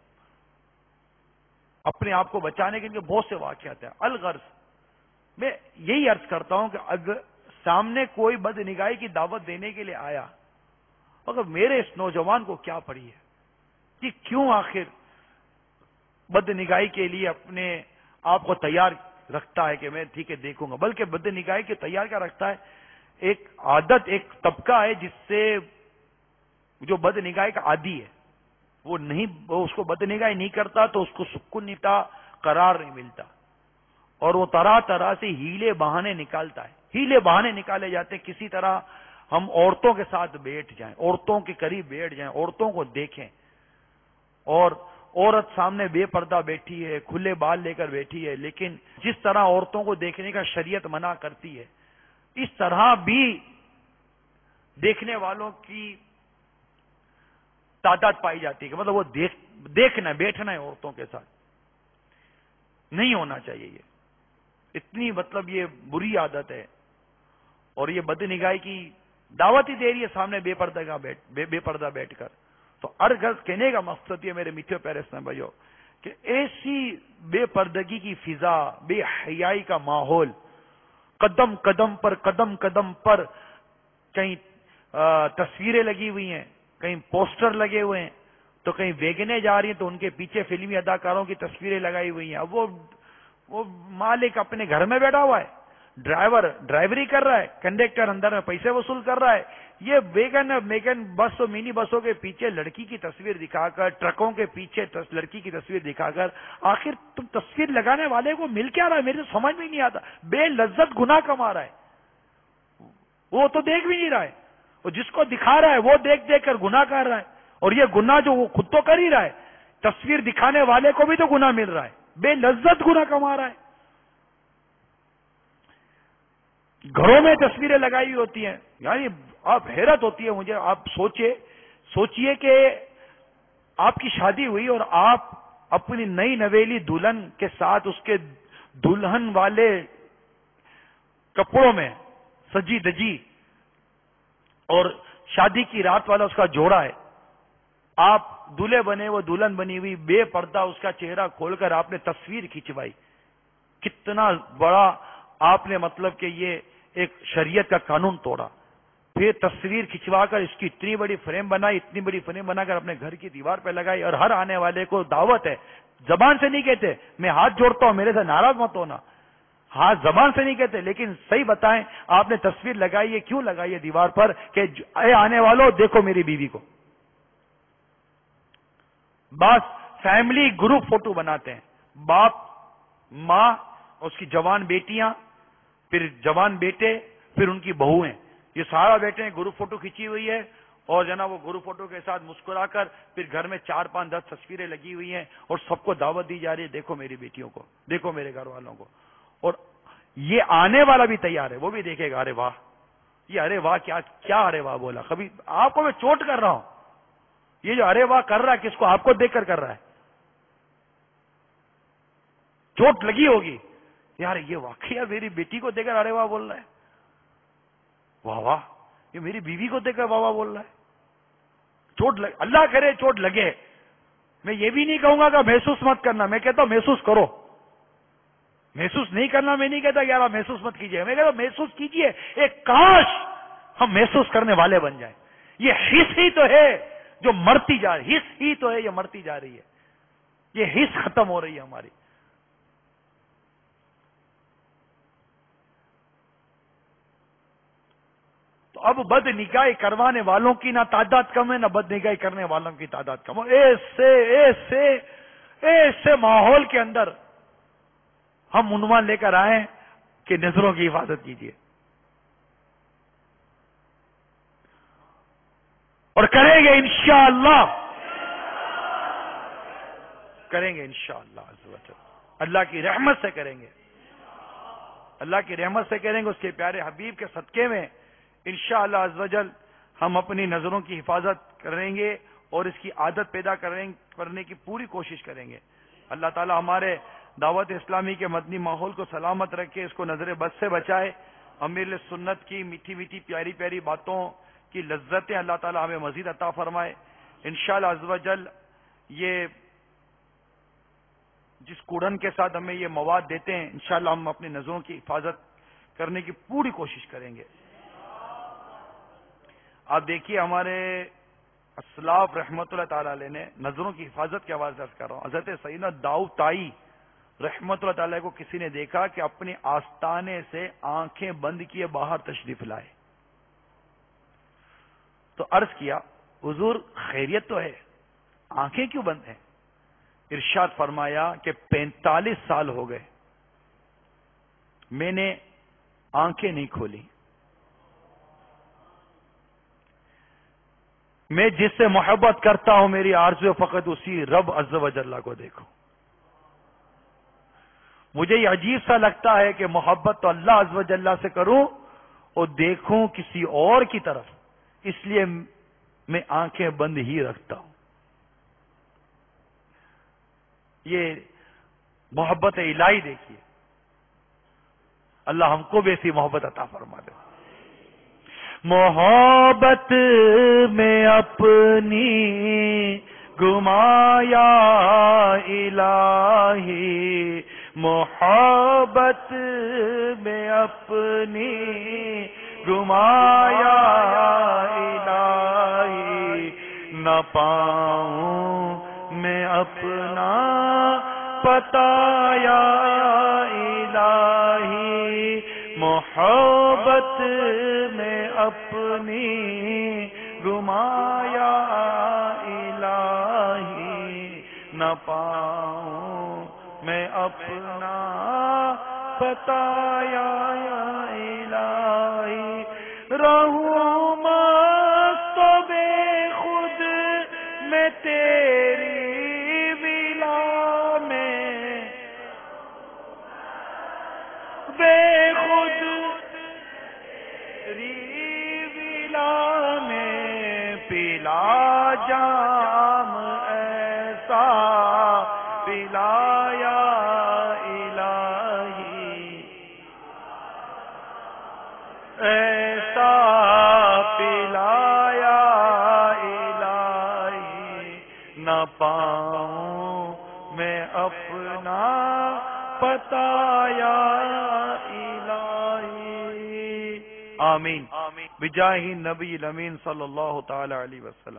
Speaker 5: اپنے آپ کو بچانے کے لیے بہت سے واقعات ہیں. الغرض میں یہی عرض کرتا ہوں کہ اگر سامنے کوئی بد نگاہی کی دعوت دینے کے لیے آیا، مگر میرے اس نوجوان کو کیا پڑی ہے کہ کیوں آخر بد نگاہی کے لیے اپنے آپ کو تیار رکھتا ہے کہ میں ٹھیک ہے دیکھوں گا، بلکہ بد نگاہی کے تیار کیا رکھتا ہے؟ ایک عادت، ایک طبقہ ہے جس سے جو بد نگاہی کا عادی ہے وہ اس کو بد نگاہی نہیں کرتا تو اس کو سکون نہیں ملتا، قرار نہیں ملتا، اور وہ طرح طرح سے ہیلے بہانے نکالتا ہے. ہیلے بہانے نکالے جاتے ہیں کسی طرح ہم عورتوں کے ساتھ بیٹھ جائیں، عورتوں کے قریب بیٹھ جائیں، عورتوں کو دیکھیں، اور عورت سامنے بے پردہ بیٹھی ہے، کھلے بال لے کر بیٹھی ہے، لیکن جس طرح عورتوں کو دیکھنے کا شریعت منع کرتی ہے اس طرح بھی دیکھنے والوں کی تعداد پائی جاتی ہے کہ مطلب وہ دیکھنا، بیٹھنا ہے عورتوں کے ساتھ. نہیں ہونا چاہیے. یہ اتنی مطلب یہ بری عادت ہے اور یہ بد نگاہی کی دعوت ہی دے رہی ہے سامنے بے پردہ بیٹھ کر. تو غرض کہنے کا مقصد یہ میرے میٹھے پیارے اسلام بھائیوں کہ ایسی بے پردگی کی فضا، بے حیائی کا ماحول، قدم قدم پر کہیں تصویریں لگی ہوئی ہیں، کہیں پوسٹر لگے ہوئے ہیں، تو کہیں ویگنیں جا رہی ہیں تو ان کے پیچھے فلمی اداکاروں کی تصویریں لگائی ہوئی ہیں. اب وہ مالک اپنے گھر میں بیٹھا ہوا ہے، ڈرائیور ڈرائیوری کر رہا ہے، کنڈکٹر اندر میں پیسے وصول کر رہا ہے. یہ ویگن بس اور منی بسوں کے پیچھے لڑکی کی تصویر دکھا کر، ٹرکوں کے پیچھے لڑکی کی تصویر دکھا کر، آخر تم تصویر لگانے والے کو مل کیا رہا ہے؟ میرے سمجھ میں نہیں آتا. بے لذت گناہ کما رہا ہے، وہ تو دیکھ بھی نہیں رہا ہے، اور جس کو دکھا رہا ہے وہ دیکھ دیکھ کر گناہ کر رہا ہے. اور یہ گناہ جو وہ خود تو کر ہی رہا ہے، تصویر دکھانے والے کو بھی تو گناہ مل رہا ہے. بے لذت گناہ کما رہا ہے. گھروں میں تصویریں لگائی ہوتی ہیں، یعنی آپ حیرت ہوتی ہے مجھے. آپ سوچئے کہ آپ کی شادی ہوئی اور آپ اپنی نئی نویلی دلہن کے ساتھ اس کے دلہن والے کپڑوں میں سجی دجی اور شادی کی رات والا اس کا جوڑا ہے، آپ دلہے بنے، وہ دلہن بنی ہوئی، بے پردہ اس کا چہرہ کھول کر آپ نے تصویر کھینچوائی. کتنا بڑا آپ نے مطلب کہ یہ ایک شریعت کا قانون توڑا. پھر تصویر کھنچوا کر اس کی اتنی بڑی فریم بنائی، اتنی بڑی فریم بنا کر اپنے گھر کی دیوار پہ لگائی، اور ہر آنے والے کو دعوت ہے. زبان سے نہیں کہتے، میں ہاتھ جوڑتا ہوں میرے سے ناراض مت ہونا. ہاں زبان سے نہیں کہتے، لیکن صحیح بتائیں آپ نے تصویر لگائی ہے، کیوں لگائی ہے دیوار پر کہ اے آنے والوں دیکھو میری بیوی کو؟ بس فیملی گروپ فوٹو بناتے ہیں، باپ، ماں، اس کی جوان بیٹیاں، پھر جوان بیٹے، پھر ان کی بہویں، یہ سارا بیٹے ہیں، گروپ فوٹو کھینچی ہوئی ہے، اور جناب وہ گروپ فوٹو کے ساتھ مسکرا کر پھر گھر میں 4 5 10 تصویریں لگی ہوئی ہیں، اور سب کو دعوت دی جا رہی ہے، دیکھو میری بیٹیوں کو، دیکھو میرے گھر والوں کو. اور یہ آنے والا بھی تیار ہے، وہ بھی دیکھے گا، ارے واہ، یہ ارے واہ کیا ارے واہ بولا. کبھی آپ کو میں چوٹ کر رہا ہوں، یہ جو ارے واہ کر رہا ہے کس کو؟ آپ کو دیکھ کر رہا ہے. چوٹ لگی ہوگی یار، یہ واقعی میری بیٹی کو دیکھ کر ارے واہ بول رہا ہے، واہ واہ، یہ میری بیوی کو دیکھ کر واہ واہ بول رہا ہے. چوٹ اللہ کرے چوٹ لگے. میں یہ بھی نہیں کہوں گا کہ محسوس مت کرنا، میں کہتا ہوں محسوس کرو. محسوس نہیں کرنا میں نہیں کہتا یار آپ محسوس مت کیجئے، میں کہتا ہوں محسوس کیجئے. ایک کاش ہم محسوس کرنے والے بن جائیں. یہ حس ہی تو ہے جو مرتی جا رہی، حس ہی تو ہے یہ مرتی جا رہی ہے، یہ حس ختم ہو رہی ہے ہماری. تو اب بد نگاہی کروانے والوں کی نہ تعداد کم ہے، نہ بد نگاہی کرنے والوں کی تعداد کم ہے. ایسے ماحول کے اندر ہم عنوان لے کر آئے کہ نظروں کی حفاظت کیجیے، اور کریں گے انشاءاللہ، کریں گے انشاءاللہ عز و جل. اللہ کی رحمت سے کریں گے، اللہ کی رحمت سے کریں گے، اس کے پیارے حبیب کے صدقے میں انشاءاللہ عز و جل ہم اپنی نظروں کی حفاظت کریں گے، اور اس کی عادت پیدا کرنے کی پوری کوشش کریں گے. اللہ تعالی ہمارے دعوت اسلامی کے مدنی ماحول کو سلامت رکھے، اس کو نظر بد سے بچائے. امیر سنت کی میٹھی میٹھی پیاری پیاری باتوں کی لذتیں اللہ تعالی ہمیں مزید عطا فرمائے. انشاءاللہ عز و جل یہ جس کوڑن کے ساتھ ہمیں یہ مواد دیتے ہیں، انشاءاللہ ہم اپنی نظروں کی حفاظت کرنے کی پوری کوشش کریں گے. آپ دیکھیے ہمارے اسلاف رحمت اللہ تعالی علیہ نے نظروں کی حفاظت کے حوالے سے عرض کر رہا ہوں. حضرت سیدنا داؤد طائی رحمت اللہ تعالی کو کسی نے دیکھا کہ اپنے آستانے سے آنکھیں بند کیے باہر تشریف لائے، تو عرض کیا حضور خیریت تو ہے، آنکھیں کیوں بند ہیں؟ ارشاد فرمایا کہ 45 سال ہو گئے میں نے آنکھیں نہیں کھولی. میں جس سے محبت کرتا ہوں میری آرزو فقط اسی رب عز و جل کو دیکھوں. مجھے یہ عجیب سا لگتا ہے کہ محبت تو اللہ عز و جل سے کروں اور دیکھوں کسی اور کی طرف، اس لیے میں آنکھیں بند ہی رکھتا ہوں. یہ محبت الہی دیکھیے، اللہ ہم کو بھی ایسی محبت عطا فرما دے. محبت میں اپنی گمایا الہی، محبت میں اپنی گمایا الہی، نہ پاؤں میں اپنا بتایا الہی، محبت میں اپنی گمایا الہی، نہ پاؤں میں اپنا بتایا الہی. رہوں مست و بے خود میں تیری ولا میں، بے خود تیری ولا میں، پلا جام ایسا پلایا الہی، ایسا پلایا الہی، نہ پاؤں میں اپنا بتایا الہی. آمین بجاہ نبی الامین صلی اللہ تعالی علیہ وسلم.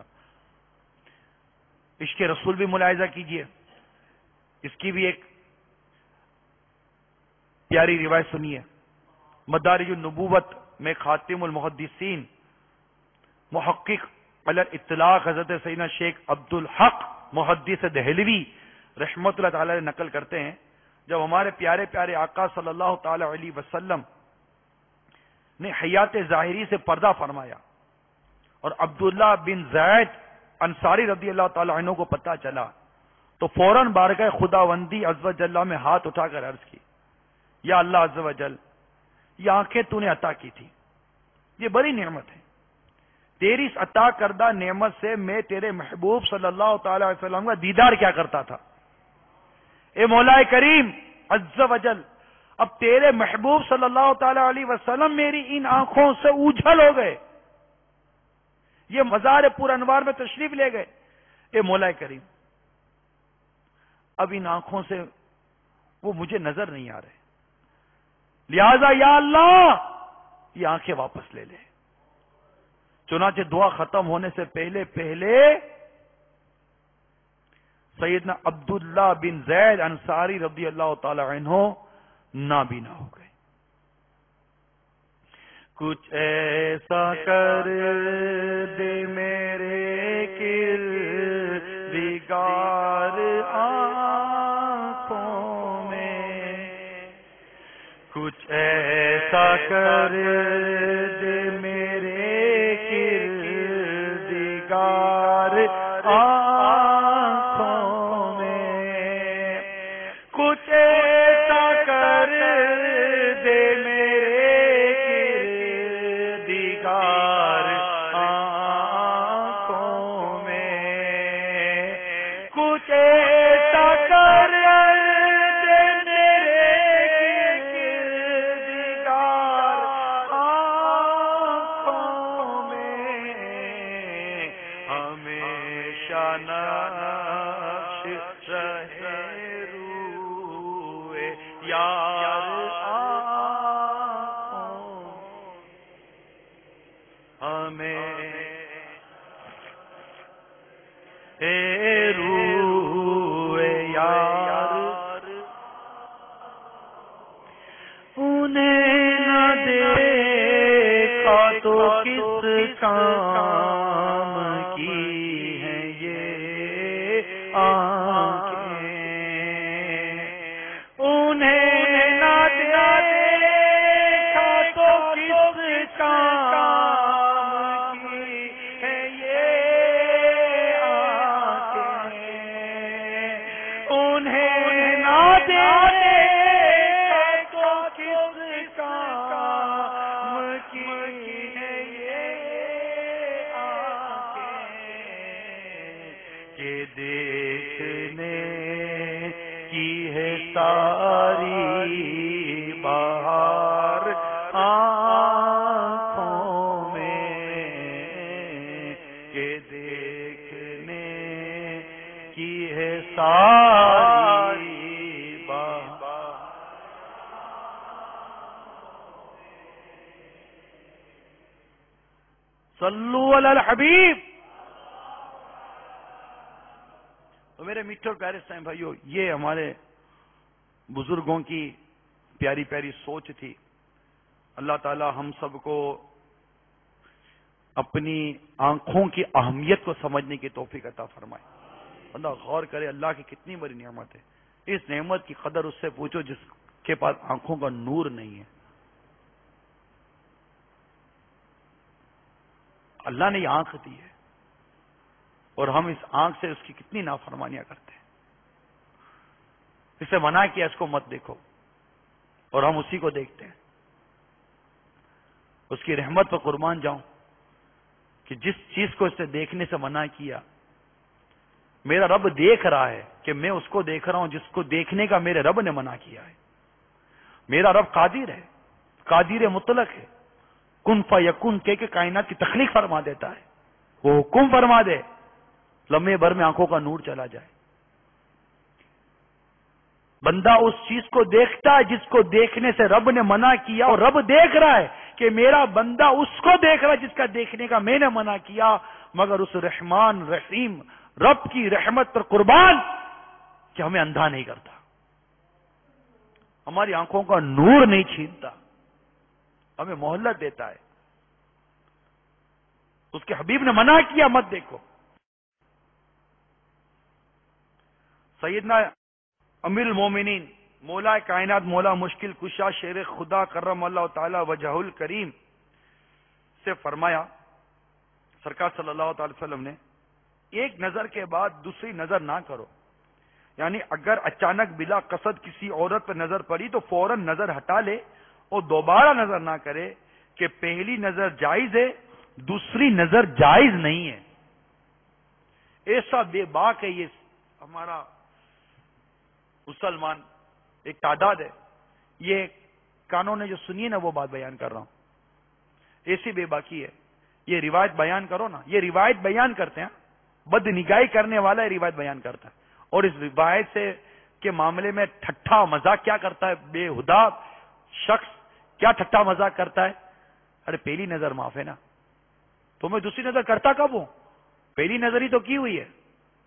Speaker 5: عشق رسول بھی ملاحظہ کیجئے، اس کی بھی ایک پیاری روایت سنیے، مدارج النبوت میں خاتم المحدثین محقق علی الاطلاق حضرت سیدنا شیخ عبد الحق محدث دہلوی رحمت اللہ تعالی نقل کرتے ہیں، جب ہمارے پیارے پیارے آقا صلی اللہ تعالی علیہ وسلم نے حیات ظاہری سے پردہ فرمایا اور عبداللہ بن زید انصاری رضی اللہ تعالی عنہ کو پتہ چلا تو فوراً بارگاہ خداوندی عز و جل میں ہاتھ اٹھا کر عرض کی، یا اللہ عز و جل، یہ آنکھیں تو نے عطا کی تھی، یہ بڑی نعمت ہے، تیری اس عطا کردہ نعمت سے میں تیرے محبوب صلی اللہ تعالی علیہ وسلم کا دیدار کیا کرتا تھا، اے مولا کریم عز و جل، اب تیرے محبوب صلی اللہ تعالی علیہ وسلم میری ان آنکھوں سے اوجھل ہو گئے، یہ مزار پور انوار میں تشریف لے گئے، اے مولا کریم اب ان آنکھوں سے وہ مجھے نظر نہیں آ رہے، لہذا یا اللہ یہ آنکھیں واپس لے لے۔ چنانچہ دعا ختم ہونے سے پہلے سیدنا عبداللہ بن زید انصاری رضی اللہ تعالی عنہ نابینا ہو گئے۔ کچھ ایسا کر دے میرے کردگار آنکھوں میں، کچھ ایسا کر دے میرے کردگار آنکھوں میں، کچھ ایسا کر دے میرے کردگار آنکھوں میں، کچھ ایسا کر دے میرے کردگار آنکھوں میں، ہمیشہ نقش رہے روئے یار آنکھوں، ہمیں اے روئے یار، انہیں نہ دیکھا تو کس کام کی ہیں یہ آنکھیں، انہیں نہ دیکھا تو کس کام کی ہیں یہ آنکھیں، انہیں نہ دیکھا تو کس کام کی ہیں یہ آنکھیں، کہ دیکھنے کی ہے ساری بہار آنکھوں میں، کہ دیکھنے کی ہے ساری بہار۔ صلو علی الحبیب۔ تو میرے میٹھے اور پیارے اسلام بھائیو، یہ ہمارے بزرگوں کی پیاری پیاری سوچ تھی۔ اللہ تعالی ہم سب کو اپنی آنکھوں کی اہمیت کو سمجھنے کی توفیق عطا فرمائے۔ اللہ غور کرے اللہ کی کتنی بڑی نعمت ہے، اس نعمت کی قدر اس سے پوچھو جس کے پاس آنکھوں کا نور نہیں ہے۔ اللہ نے یہ آنکھ دی ہے اور ہم اس آنکھ سے اس کی کتنی نافرمانیاں کرتے ہیں۔ اسے منع کیا اس کو مت دیکھو اور ہم اسی کو دیکھتے ہیں۔ اس کی رحمت پر قربان جاؤں کہ جس چیز کو اس نے دیکھنے سے منع کیا، میرا رب دیکھ رہا ہے کہ میں اس کو دیکھ رہا ہوں جس کو دیکھنے کا میرے رب نے منع کیا ہے۔ میرا رب قادر ہے، قادر مطلق ہے، کن فیکن کہہ کے کائنات کی تخلیق فرما دیتا ہے۔ وہ حکم فرما دے، لمحے بھر میں آنکھوں کا نور چلا جائے۔ بندہ اس چیز کو دیکھتا ہے جس کو دیکھنے سے رب نے منع کیا، اور رب دیکھ رہا ہے کہ میرا بندہ اس کو دیکھ رہا ہے جس کا دیکھنے کا میں نے منع کیا، مگر اس رحمان رحیم رب کی رحمت پر قربان کہ ہمیں اندھا نہیں کرتا۔ ہماری آنکھوں کا نور نہیں چھینتا، ہمیں مہلت دیتا ہے. اس کے حبیب نے منع کیا مت دیکھو. سیدنا امیر المومنین مولا کائنات مولا مشکل کشا شیر خدا کرم اللہ تعالی وجہ الکریم سے فرمایا سرکار صلی اللہ تعالی وسلم نے، ایک نظر کے بعد دوسری نظر نہ کرو. یعنی اگر اچانک بلا قصد کسی عورت پر نظر پڑی تو فوراً نظر ہٹا لے اور دوبارہ نظر نہ کرے کہ پہلی نظر جائز ہے دوسری نظر جائز نہیں ہے. ایسا بے باک ہے یہ ہمارا مسلمان، ایک تعداد ہے. یہ کانوں نے جو سنی ہے نا وہ بات بیان کر رہا ہوں. ایسی بے باکی ہے. یہ روایت بیان کرو نا، یہ روایت بیان کرتے ہیں، بد نگاہی کرنے والا یہ روایت بیان کرتا ہے، اور اس روایت سے کے معاملے میں ٹھٹھا مذاق کیا کرتا ہے بے ہدا شخص، کیا ٹھٹھا مذاق کرتا ہے. ارے پہلی نظر معاف ہے نا، تو میں دوسری نظر کرتا کب ہوں؟ پہلی نظر ہی تو کی ہوئی ہے،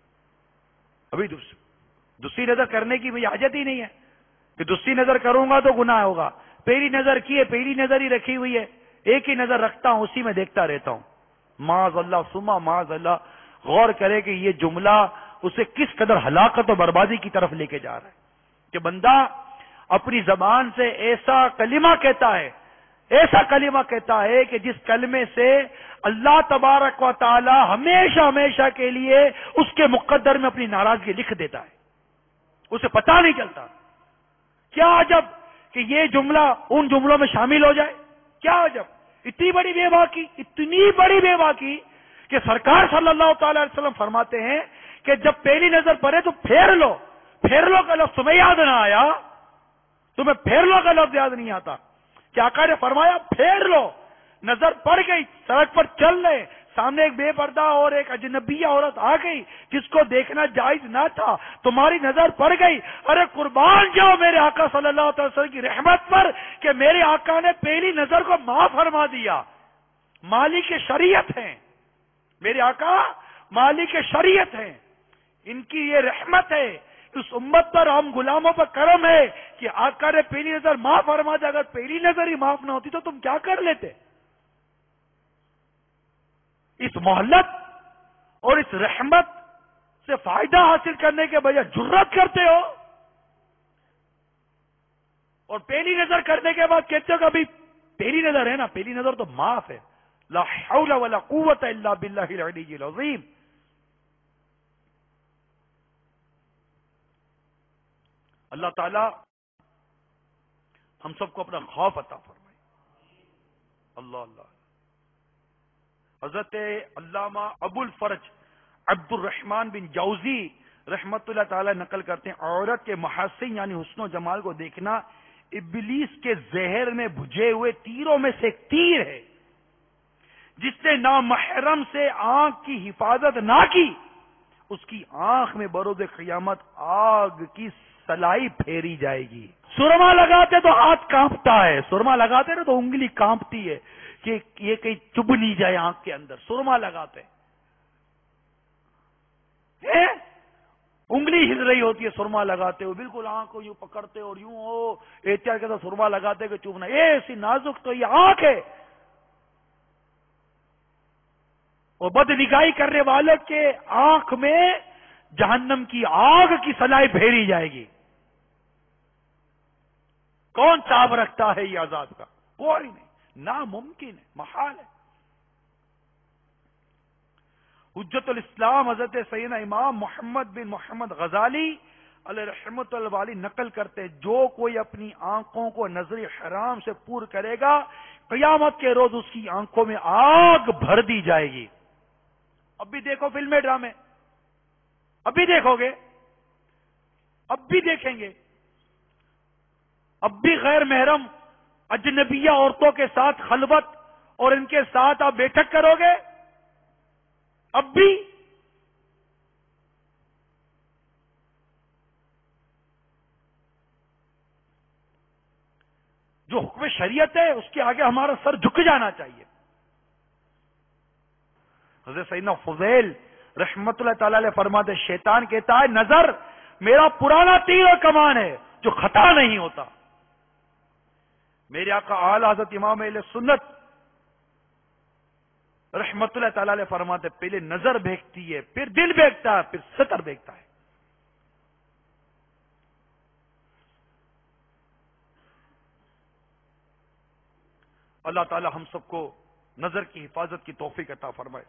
Speaker 5: ابھی دوسری نظر کرنے کی مجھے حاجت ہی نہیں ہے کہ دوسری نظر کروں گا تو گناہ ہوگا. پہلی نظر کی ہے، پہلی نظر ہی رکھی ہوئی ہے، ایک ہی نظر رکھتا ہوں، اسی میں دیکھتا رہتا ہوں. معاذ اللہ ثم معاذ اللہ. غور کرے کہ یہ جملہ اسے کس قدر ہلاکت و بربادی کی طرف لے کے جا رہا ہے کہ بندہ اپنی زبان سے ایسا کلمہ کہتا ہے، ایسا کلمہ کہتا ہے کہ جس کلمے سے اللہ تبارک و تعالی ہمیشہ ہمیشہ کے لیے اس کے مقدر میں اپنی ناراضگی لکھ دیتا ہے، اسے پتہ نہیں چلتا. کیا عجب کہ یہ جملہ ان جملوں میں شامل ہو جائے. کیا عجب، اتنی بڑی بے باکی، اتنی بڑی بے باکی کہ سرکار صلی اللہ تعالی علیہ وسلم فرماتے ہیں کہ جب پہلی نظر پڑے تو پھیر لو. پھیر لو کا لفظ تمہیں یاد نہ آیا؟ تمہیں پھیر لو کا لفظ یاد نہیں آتا؟ کیا آقا نے فرمایا پھیر لو. نظر پڑ گئی، سڑک پر چل رہے، سامنے ایک بے پردہ اور ایک اجنبی عورت آ گئی جس کو دیکھنا جائز نہ تھا، تمہاری نظر پڑ گئی. ارے قربان جاؤ میرے آقا صلی اللہ علیہ وسلم کی رحمت پر کہ میرے آقا نے پہلی نظر کو معاف فرما دیا. مالک شریعت ہیں میرے آقا، مالک شریعت ہیں. ان کی یہ رحمت ہے، اس امت پر ہم غلاموں پر کرم ہے کہ آقا نے پہلی نظر معاف فرما دیا. اگر پہلی نظر ہی معاف نہ ہوتی تو تم کیا کر لیتے؟ اس مہلت اور اس رحمت سے فائدہ حاصل کرنے کے بجائے جرات کرتے ہو، اور پہلی نظر کرنے کے بعد کہتے ہو کہ ابھی پہلی نظر ہے نا، پہلی نظر تو معاف ہے. لا حول ولا قوت الا باللہ العلی العظیم. اللہ تعالی ہم سب کو اپنا خوف عطا فرمائے. اللہ اللہ. حضرت علامہ ابو الفرج عبد الرحمن بن جوزی رحمت اللہ تعالی نقل کرتے ہیں، عورت کے محاسن یعنی حسن و جمال کو دیکھنا ابلیس کے زہر میں بھجے ہوئے تیروں میں سے ایک تیر ہے. جس نے نامحرم سے آنکھ کی حفاظت نہ کی اس کی آنکھ میں بروز قیامت آگ کی سلائی پھیری جائے گی. سرما لگاتے تو ہاتھ کانپتا ہے، سرما لگاتے نا تو انگلی کانپتی ہے کہ یہ کہیں چبھ نہیں جائے آنکھ کے اندر. سرما لگاتے انگلی ہل رہی ہوتی ہے سرما لگاتے ہو، بالکل آنکھ کو یوں پکڑتے اور یوں ہو احتیاط کے ساتھ سرما لگاتے کہ چبھنا. ایسی نازک تو یہ آنکھ ہے، اور بد نگاہی کرنے والے کے آنکھ میں جہنم کی آگ کی سلائی پھیری جائے گی. کون صاحب رکھتا ہے یہ عذاب کا؟ کوئی نہیں، ناممکن ہے، محال ہے. حجت الاسلام حضرت سیدنا امام محمد بن محمد غزالی علیہ رحمۃ اللہ علیہ نقل کرتے، جو کوئی اپنی آنکھوں کو نظر حرام سے پور کرے گا قیامت کے روز اس کی آنکھوں میں آگ بھر دی جائے گی. اب بھی دیکھو فلمیں ڈرامے، اب بھی دیکھو گے، اب بھی دیکھیں گے، اب بھی غیر محرم اجنبیہ عورتوں کے ساتھ خلوت اور ان کے ساتھ آپ بیٹھک کرو گے. اب بھی جو حکم شریعت ہے اس کے آگے ہمارا سر جھک جانا چاہیے. حضرت سیدنا فضیل رحمت اللہ تعالی علیہ فرماتے، شیطان کہتا ہے نظر میرا پرانا تیر و کمان ہے جو خطا نہیں ہوتا. میرے آقا اعلی حضرت امام اہل سنت رحمت اللہ تعالی علیہ فرماتے پہلے نظر بھیگتی ہے، پھر دل بھیگتا ہے، پھر ستر بھیگتا ہے. اللہ تعالی ہم سب کو نظر کی حفاظت کی توفیق عطا فرمائے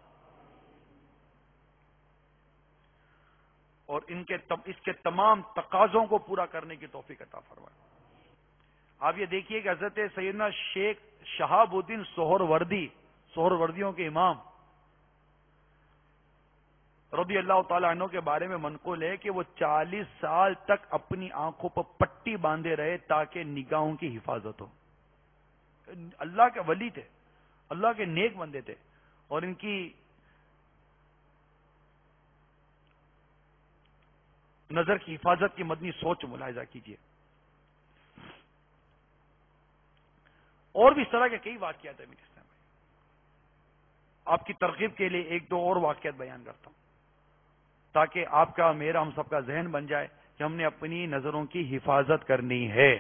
Speaker 5: اور اس کے تمام تقاضوں کو پورا کرنے کی توفیق عطا فرمائے. آپ یہ دیکھیے کہ حضرت سیدنا شیخ شہاب الدین سہروردیوں کے امام رضی اللہ تعالی عنہ کے بارے میں منقول ہے کہ وہ 40 سال تک اپنی آنکھوں پر پٹی باندھے رہے تاکہ نگاہوں کی حفاظت ہو. اللہ کے ولی تھے، اللہ کے نیک بندے تھے، اور ان کی نظر کی حفاظت کی مدنی سوچ ملاحظہ کیجیے. اور بھی اس طرح کے کئی واقعات ہیں. میرے اسلام میں آپ کی ترغیب کے لیے ایک دو اور واقعات بیان کرتا ہوں تاکہ آپ کا میرا ہم سب کا ذہن بن جائے کہ ہم نے اپنی نظروں کی حفاظت کرنی ہے.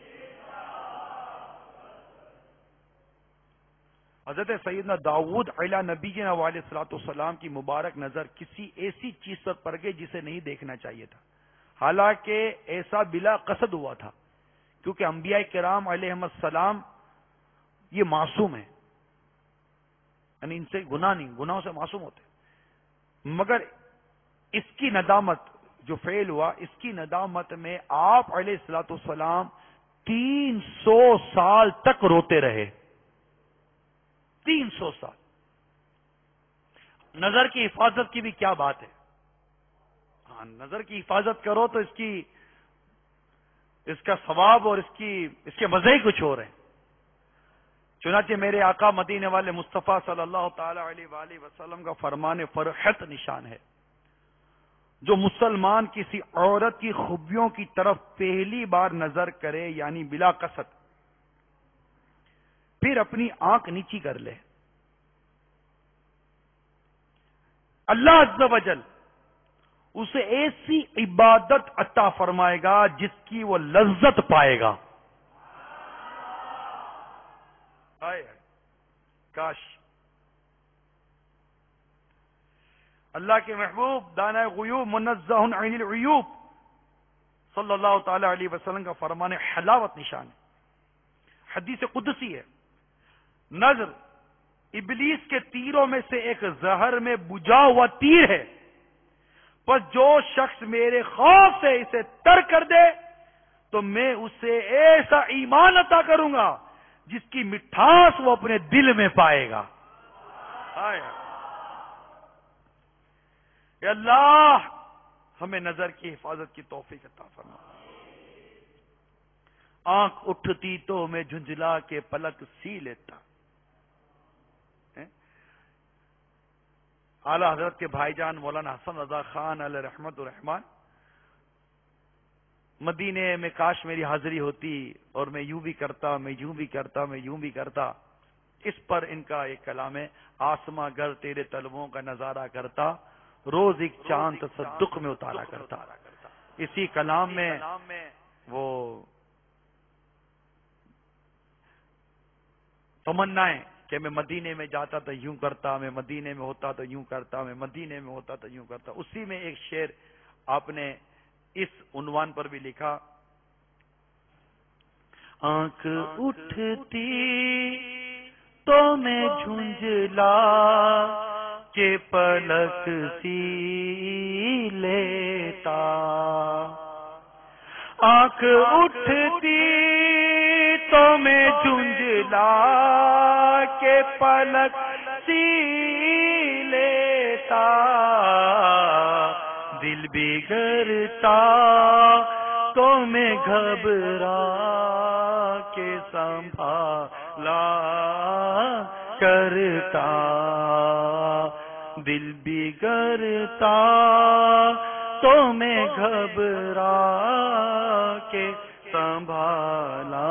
Speaker 5: حضرت سیدنا داؤد علیہ نبینا علیہ الصلوۃ والسلام کی مبارک نظر کسی ایسی چیز پر پڑ گئی جسے نہیں دیکھنا چاہیے تھا، حالانکہ ایسا بلا قصد ہوا تھا، کیونکہ انبیاء کرام علیہم السلام یہ معصوم ہیں، یعنی ان سے گناہ نہیں، گناہوں سے معصوم ہوتے. مگر اس کی ندامت جو فعل ہوا، اس کی ندامت میں آپ علیہ الصلوۃ والسلام 300 سال تک روتے رہے. 300 سال. نظر کی حفاظت کی بھی کیا بات ہے. ہاں، نظر کی حفاظت کرو تو اس کا ثواب اور اس کے مزے ہی کچھ اور ہیں. چنانچہ میرے آقا مدینے والے مصطفیٰ صلی اللہ تعالی علیہ وآلہ وسلم کا فرمان فرحت نشان ہے، جو مسلمان کسی عورت کی خوبیوں کی طرف پہلی بار نظر کرے، یعنی بلا قصد، پھر اپنی آنکھ نیچی کر لے، اللہ عز و جل اسے ایسی عبادت عطا فرمائے گا جس کی وہ لذت پائے گا. کاش اللہ کے محبوب دانہ غیوب منزہ عن العیوب صلی اللہ تعالی علیہ وسلم کا فرمان حلاوت نشان ہے. حدیث قدسی ہے، نظر ابلیس کے تیروں میں سے ایک زہر میں بجھا ہوا تیر ہے، پس جو شخص میرے خوف سے اسے ترک کر دے تو میں اسے ایسا ایمان عطا کروں گا جس کی مٹھاس وہ اپنے دل میں پائے گا. اے اللہ ہمیں نظر کی حفاظت کی توفیق عطا فرما. آنکھ اٹھتی تو میں جھنجھلا کے پلک سی لیتا. اعلی حضرت کے بھائی جان مولانا حسن رضا خان علیہ رحمت الرحمان مدینے میں کاش میری حاضری ہوتی اور میں یوں بھی کرتا، میں یوں بھی کرتا، میں یوں بھی کرتا. اس پر ان کا ایک کلام ہے، آسماں گر تیرے طلبوں کا نظارہ کرتا، روز ایک چاند تصدق میں اتارا کرتا. اسی کلام میں وہ تمنائیں کہ میں مدینے میں جاتا تو یوں کرتا، میں مدینے میں ہوتا تو یوں کرتا، میں مدینے میں ہوتا تو یوں کرتا. اسی میں ایک شعر آپ نے اس عنوان پر بھی لکھا، آنکھ اٹھتی تو میں جھنجھلا کے پلک سی لیتا. آنکھ اٹھتی تو میں جھنجھلا کے پلک سی لیتا. دل بگڑتا تو میں گھبرا کے سنبھالا کرتا. دل بگڑتا تو میں گھبرا کے سنبھالا.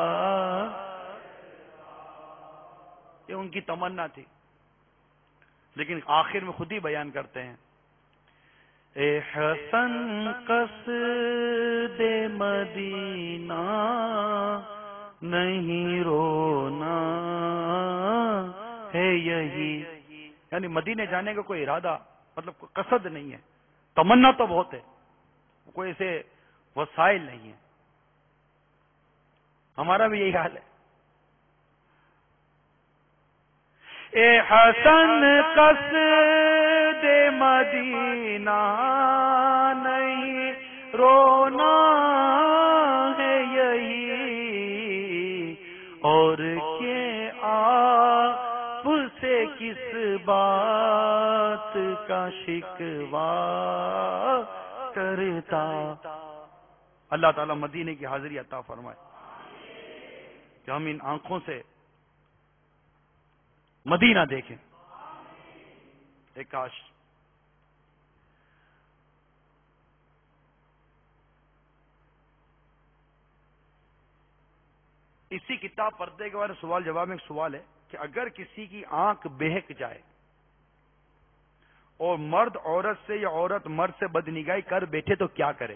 Speaker 5: یہ ان کی تمنا تھی، لیکن آخر میں خود ہی بیان کرتے ہیں، اے حسن قصد مدینہ نہیں رونا ہے یہی. یعنی مدینے جانے کا کوئی ارادہ مطلب کوئی قصد نہیں ہے، تمنا تو بہت ہے، کوئی ایسے وسائل نہیں ہے. ہمارا بھی یہی حال ہے. اے حسن قصد مدینہ نہیں رونا ہے یہی، اور کہ آپ سے کس بات کا شکوہ کرتا. اللہ تعالیٰ مدینے کی حاضری عطا فرمائے کہ ہم ان آنکھوں سے مدینہ دیکھیں. ایک کاش اسی کتاب پردے کے بارے سوال جواب میں ایک سوال ہے کہ اگر کسی کی آنکھ بہک جائے اور مرد عورت سے یا عورت مرد سے بدنگاہی کر بیٹھے تو کیا کرے؟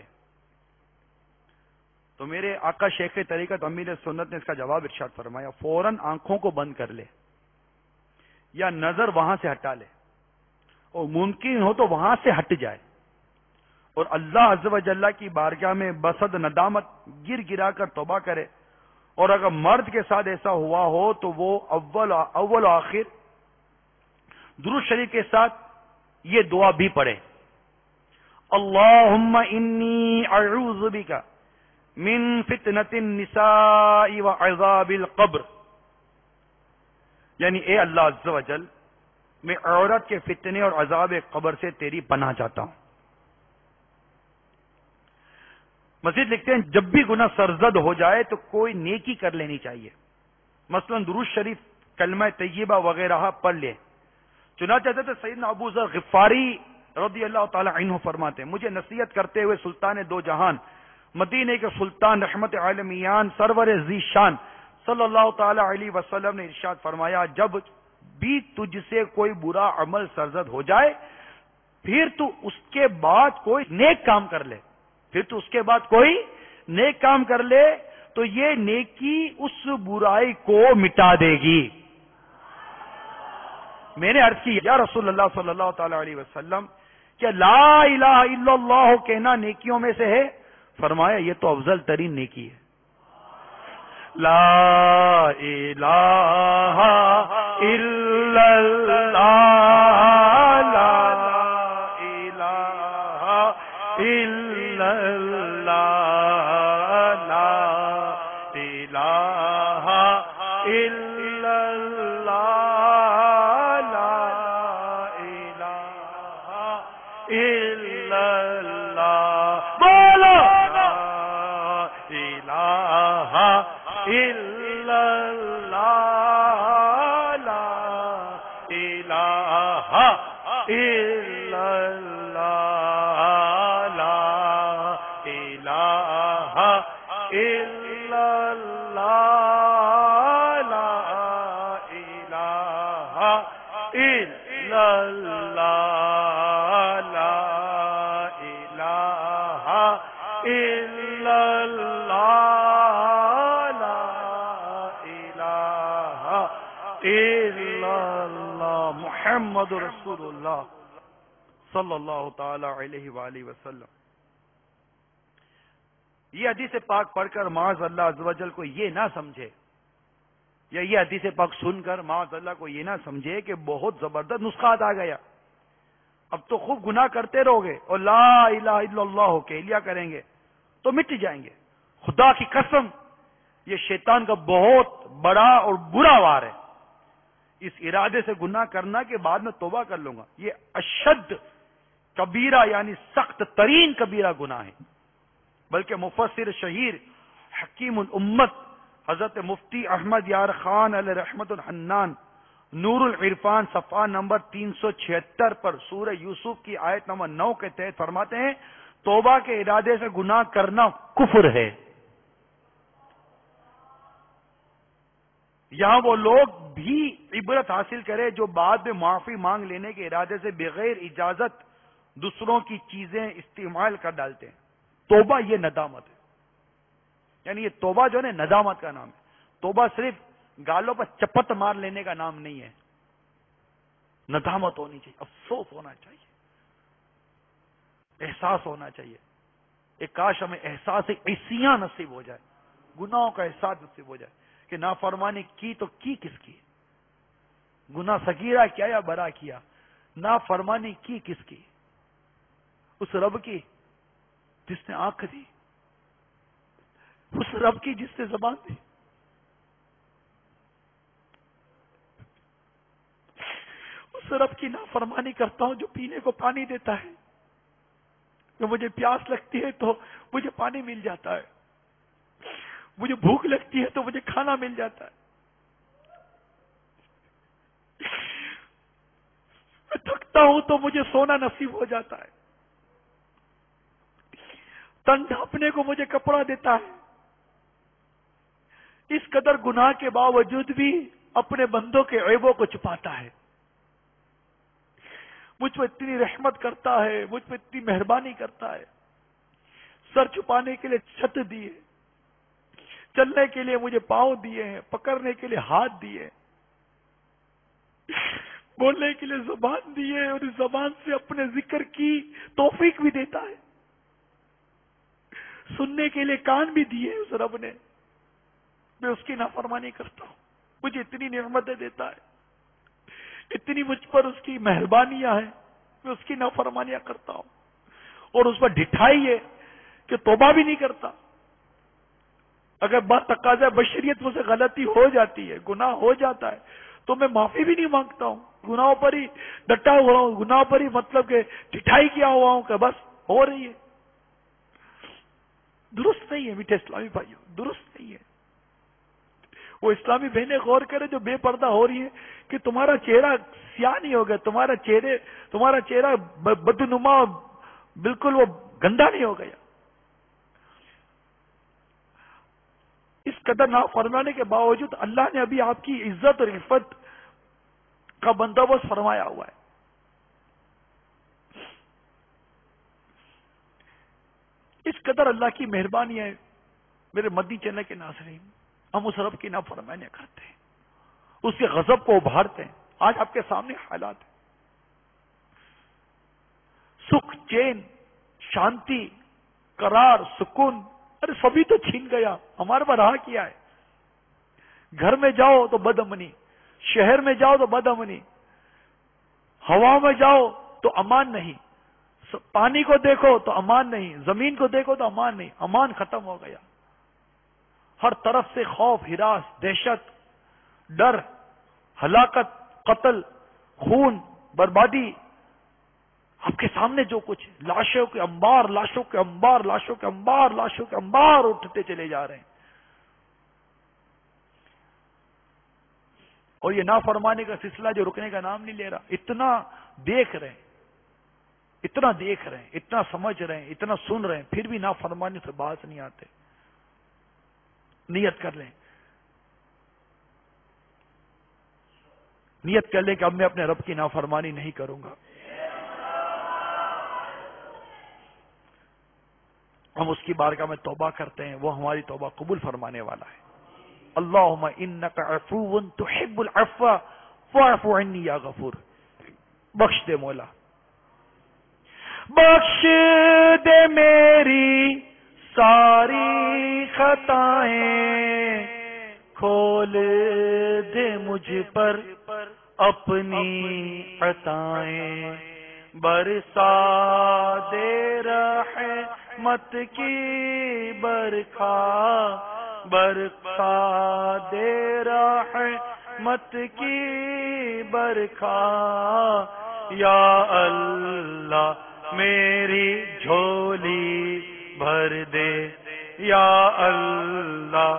Speaker 5: تو میرے آقا شیخ طریقت امیر سنت نے اس کا جواب ارشاد فرمایا، فوراً آنکھوں کو بند کر لے یا نظر وہاں سے ہٹا لے، اور ممکن ہو تو وہاں سے ہٹ جائے اور اللہ عز و جل کی بارگاہ میں بصد ندامت گر گرا کر توبہ کرے. اور اگر مرد کے ساتھ ایسا ہوا ہو تو وہ اول و آخر درود شریف کے ساتھ یہ دعا بھی پڑھے، اللہم انی اعوذ بک من فتنة النساء وعذاب القبر. یعنی اے اللہ عز و جل، میں عورت کے فتنے اور عذاب قبر سے تیری پناہ چاہتا ہوں. مزید لکھتے ہیں جب بھی گناہ سرزد ہو جائے تو کوئی نیکی کر لینی چاہیے، مثلا درود شریف، کلمہ طیبہ وغیرہ پڑھ لے. چنانچہ حضرت سیدنا ابو ذر غفاری رضی اللہ تعالی عنہ فرماتے ہیں، مجھے نصیحت کرتے ہوئے سلطان دو جہان مدینے کے سلطان رحمت عالمیان سرور ذی شان صلی اللہ تعالی علیہ وسلم نے ارشاد فرمایا، جب بھی تجھ سے کوئی برا عمل سرزد ہو جائے پھر تو اس کے بعد کوئی نیک کام کر لے، تو یہ نیکی اس برائی کو مٹا دے گی. میں نے عرض کی یا رسول اللہ صلی اللہ تعالی علیہ وسلم، کیا لا الہ الا اللہ کہنا نیکیوں میں سے ہے؟ فرمایا یہ تو افضل ترین نیکی ہے. لا الہ الا اللہ، لا الہ الا اللہ، لا الہ الا اللہ، لا الہ الا اللہ. بولو لا الہ الا اللہ، لا الہ الا اللہ، لا الہ الا اللہ، لا الہ الا اللہ، لا الہ الا اللہ، الا اللہ محمد رسول اللہ صلی اللہ تعالی علیہ وآلہ وسلم. یہ حدیث پاک پڑھ کر معاذ اللہ عز و جل کو یہ نہ سمجھے، یا یہ حدیث پاک سن کر معاذ اللہ کو یہ نہ سمجھے کہ بہت زبردست نسخہ آ گیا، اب تو خوب گناہ کرتے رہو گے اور لا الہ الا اللہ کہہ لیا کریں گے تو مٹ جائیں گے. خدا کی قسم یہ شیطان کا بہت بڑا اور برا وار ہے. اس ارادے سے گناہ کرنا کہ بعد میں توبہ کر لوں گا، یہ اشد کبیرہ یعنی سخت ترین کبیرہ گناہ ہے. بلکہ مفسر شہیر حکیم الامت حضرت مفتی احمد یار خان علیہ رحمت الحنان نور العرفان صفحہ نمبر 376 پر سورہ یوسف کی آیت نمبر 9 کے تحت فرماتے ہیں، توبہ کے ارادے سے گناہ کرنا کفر ہے. یہاں وہ لوگ بھی عبرت حاصل کرے جو بعد میں معافی مانگ لینے کے ارادے سے بغیر اجازت دوسروں کی چیزیں استعمال کر ڈالتے ہیں. توبہ یہ ندامت ہے، یعنی یہ توبہ جو ہے ندامت کا نام ہے. توبہ صرف گالوں پر چپت مار لینے کا نام نہیں ہے. ندامت ہونی چاہیے، افسوس ہونا چاہیے، احساس ہونا چاہیے. ایک کاش ہمیں احساس عصیاں نصیب ہو جائے، گناہوں کا احساس نصیب ہو جائے کہ نافرمانی کی تو کی کس کی، گناہ صغیرہ کیا یا بڑا کیا، نافرمانی کی کس کی؟ اس رب کی جس نے آنکھ دی، اس رب کی جس نے زبان دی، اس رب کی نافرمانی کرتا ہوں جو پینے کو پانی دیتا ہے، جو مجھے پیاس لگتی ہے تو مجھے پانی مل جاتا ہے، مجھے بھوک لگتی ہے تو مجھے کھانا مل جاتا ہے، میں تھکتا ہوں تو مجھے سونا نصیب ہو جاتا ہے، تن ڈھانپنے کو مجھے کپڑا دیتا ہے. اس قدر گناہ کے باوجود بھی اپنے بندوں کے عیبوں کو چھپاتا ہے. مجھ پہ اتنی رحمت کرتا ہے، مجھ پہ اتنی مہربانی کرتا ہے. سر چھپانے کے لیے چھت دیے، چلنے کے لیے مجھے پاؤں دیے ہیں، پکڑنے کے لیے ہاتھ دیے، بولنے کے لیے زبان دی ہے، اور اس زبان سے اپنے ذکر کی توفیق بھی دیتا ہے. سننے کے لیے کان بھی دیے اس رب نے. میں اس کی نافرمانی کرتا ہوں، مجھے اتنی نعمتیں دیتا ہے، اتنی مجھ پر اس کی مہربانیاں ہیں، میں اس کی نافرمانیاں کرتا ہوں. اور اس پر ڈٹھائی ہے کہ توبہ بھی نہیں کرتا. اگر بات تقاضا بشریت مجھ سے غلطی ہو جاتی ہے، گناہ ہو جاتا ہے، تو میں معافی بھی نہیں مانگتا ہوں، گناہوں پر ہی ڈٹا ہوا ہوں، گناہوں پر ہی مطلب کہ ڈٹھائی کیا ہوا ہوں کہ بس ہو رہی ہے. درست نہیں ہے میٹھے اسلامی بھائیوں، درست نہیں ہے. وہ اسلامی بہنیں غور کرے جو بے پردہ ہو رہی ہے کہ تمہارا چہرہ سیاہ نہیں ہو گیا، تمہارا چہرہ بدنما بالکل وہ گندا نہیں ہو گیا. اس قدر نافرمانے کے باوجود اللہ نے ابھی آپ کی عزت اور عفت کا بندوبست فرمایا ہوا ہے. اس قدر اللہ کی مہربانی ہے. میرے مدنی چینل کے ناظرین، ہم اس رب کی نافرمانیاں کرتے ہیں، اس کے غضب کو ابھارتے ہیں. آج آپ کے سامنے حالات ہیں، سکھ، چین، شانتی، قرار، سکون، ارے سبھی تو چھین گیا. ہمارے پر رہا کیا ہے؟ گھر میں جاؤ تو بد امنی، شہر میں جاؤ تو بد امنی، ہوا میں جاؤ تو امان نہیں، پانی کو دیکھو تو امان نہیں، زمین کو دیکھو تو امان نہیں. امان ختم ہو گیا. ہر طرف سے خوف، ہراس، دہشت، ڈر، ہلاکت، قتل، خون، بربادی. آپ کے سامنے جو کچھ لاشوں کے انبار، لاشوں کے انبار، لاشوں کے انبار، لاشوں کے انبار اٹھتے چلے جا رہے ہیں. اور یہ نافرمانے کا سلسلہ جو رکنے کا نام نہیں لے رہا. اتنا دیکھ رہے ہیں، اتنا دیکھ رہے ہیں، اتنا سمجھ رہے ہیں، اتنا سن رہے ہیں، پھر بھی نافرمانی سے باز نہیں آتے. نیت کر لیں، نیت کر لیں کہ اب میں اپنے رب کی نافرمانی نہیں کروں گا. ہم اس کی بارگاہ میں توبہ کرتے ہیں، وہ ہماری توبہ قبول فرمانے والا ہے. اللہم انک عفو تحب العفو فاعف عنی یا غفور. بخش دے مولا، بخش دے میری ساری خطائیں، کھول دے مجھ پر اپنی عطائیں، برسا دے رحمت کی برکھا، برسا دے رحمت کی برکھا. یا اللہ میری جھولی بھر دے، یا اللہ،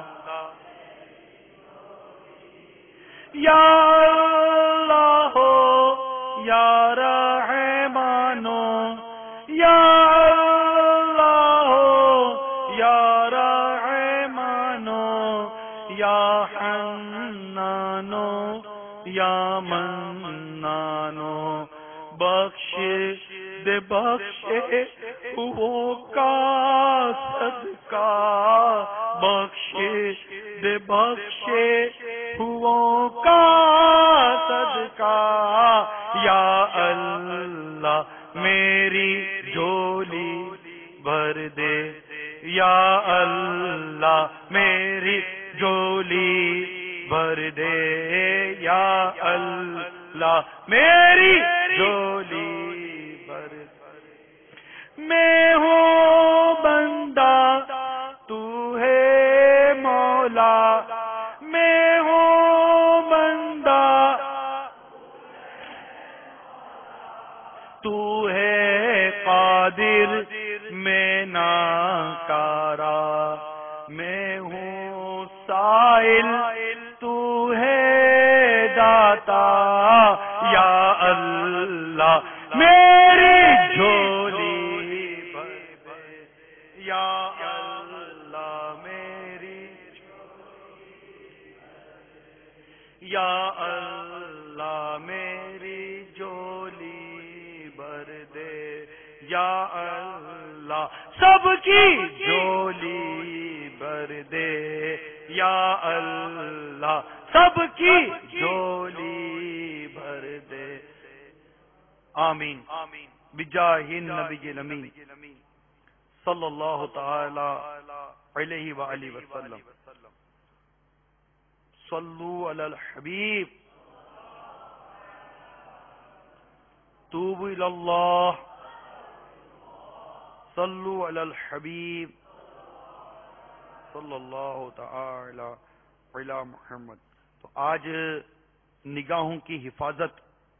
Speaker 5: یا اللہ ہو یا رحمانو، یا اللہ ہو یا رحمانو، یا حنانو یا منانو. بخش دے بخش وہ کا صدقہ، بخش دے بخشے ہوں کا صدقہ یا اللہ میری جھولی بھر دے یا اللہ میری جھولی بھر دے یا اللہ میری جھولی بھر دے میں ہوں بندہ تو ہے مولا میں ہوں بندہ تو ہے قادر میں ناکارا میں ہوں سائل تو ہے داتا یا اللہ میری جھولی بھر دے یا اللہ میری یا اللہ میری جھولی بھر دے یا اللہ سب کی جھولی بھر دے یا اللہ سب کی جھولی بھر دے آمین بجاہ النبی الامین صلی اللہ تعالی علیہ وآلہ وسلم صلو علی الحبیب توبوا الی اللہ صلو علی الحبیب صلی اللہ تعالی علی محمد. تو آج نگاہوں کی حفاظت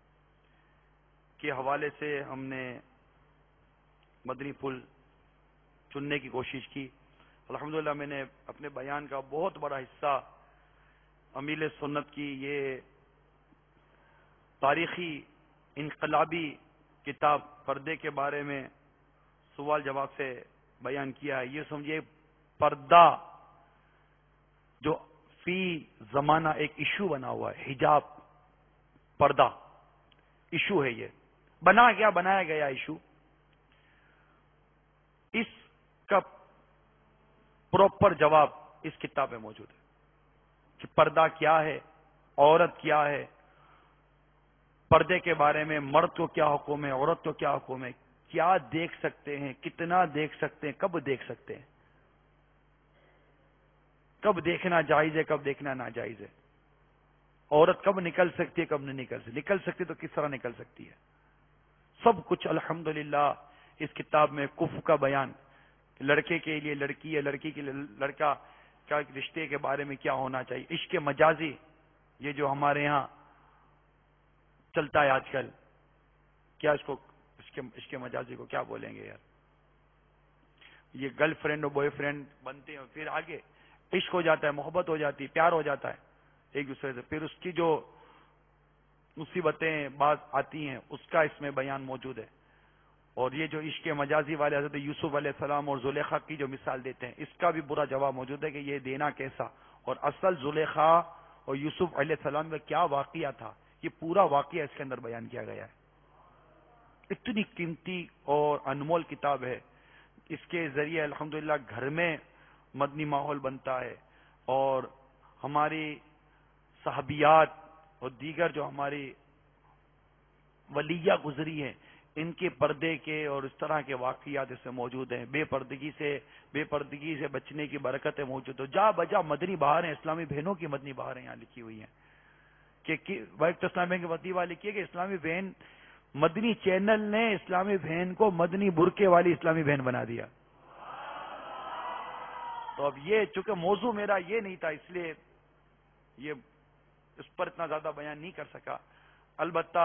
Speaker 5: کے حوالے سے ہم نے مدنی پھول چننے کی کوشش کی. الحمدللہ میں نے اپنے بیان کا بہت بڑا حصہ امیل سنت کی یہ تاریخی انقلابی کتاب پردے کے بارے میں سوال جواب سے بیان کیا ہے. یہ سمجھے پردہ جو فی زمانہ ایک ایشو بنا ہوا ہے، حجاب پردہ ایشو ہے، یہ بنایا گیا ایشو. اس کا پراپر جواب اس کتاب میں موجود ہے کہ پردہ کیا ہے، عورت کیا ہے، پردے کے بارے میں مرد کو کیا حکم ہے، عورت کو کیا حکم ہے، کیا دیکھ سکتے ہیں، کتنا دیکھ سکتے ہیں، کب دیکھ سکتے ہیں، کب دیکھنا جائز ہے، کب دیکھنا ناجائز ہے، عورت کب نکل سکتی ہے، کب نہیں نکل سکتی تو کس طرح نکل سکتی ہے. سب کچھ الحمدللہ اس کتاب میں کفر کا بیان، لڑکے کے لیے لڑکی ہے، لڑکی کے لیے لڑکا کا رشتے کے بارے میں کیا ہونا چاہیے، عشق مجازی یہ جو ہمارے ہاں چلتا ہے آج کل، کیا اس کو عشق مجازی کو کیا بولیں گے یار. یہ گرل فرینڈ اور بوائے فرینڈ بنتے ہیں اور پھر آگے عشق ہو جاتا ہے، محبت ہو جاتی ہے، پیار ہو جاتا ہے ایک دوسرے سے، پھر اس کی جو مصیبتیں بعض آتی ہیں اس کا اس میں بیان موجود ہے. اور یہ جو عشق مجازی والے حضرت یوسف علیہ السلام اور زلیخا کی جو مثال دیتے ہیں اس کا بھی برا جواب موجود ہے کہ یہ دینا کیسا، اور اصل زلیخا اور یوسف علیہ السلام کا کیا واقعہ تھا، یہ پورا واقعہ اس کے اندر بیان کیا گیا ہے. اتنی قیمتی اور انمول کتاب ہے. اس کے ذریعے الحمدللہ گھر میں مدنی ماحول بنتا ہے، اور ہماری صحابیات اور دیگر جو ہماری ولیہ گزری ہیں ان کے پردے کے اور اس طرح کے واقعات اس میں موجود ہیں. بے پردگی سے بچنے کی برکتیں موجود ہیں. جا بجا مدنی بہاریں، اسلامی بہنوں کی مدنی بہاریں یہاں لکھی ہوئی ہیں کہ اسلامی بہن کی مدنی بہار لکھی ہے کہ اسلامی بہن مدنی چینل نے اسلامی بہن کو مدنی برقعے والی اسلامی بہن بنا دیا. تو اب یہ چونکہ موضوع میرا یہ نہیں تھا اس لیے یہ اس پر اتنا زیادہ بیان نہیں کر سکا. البتہ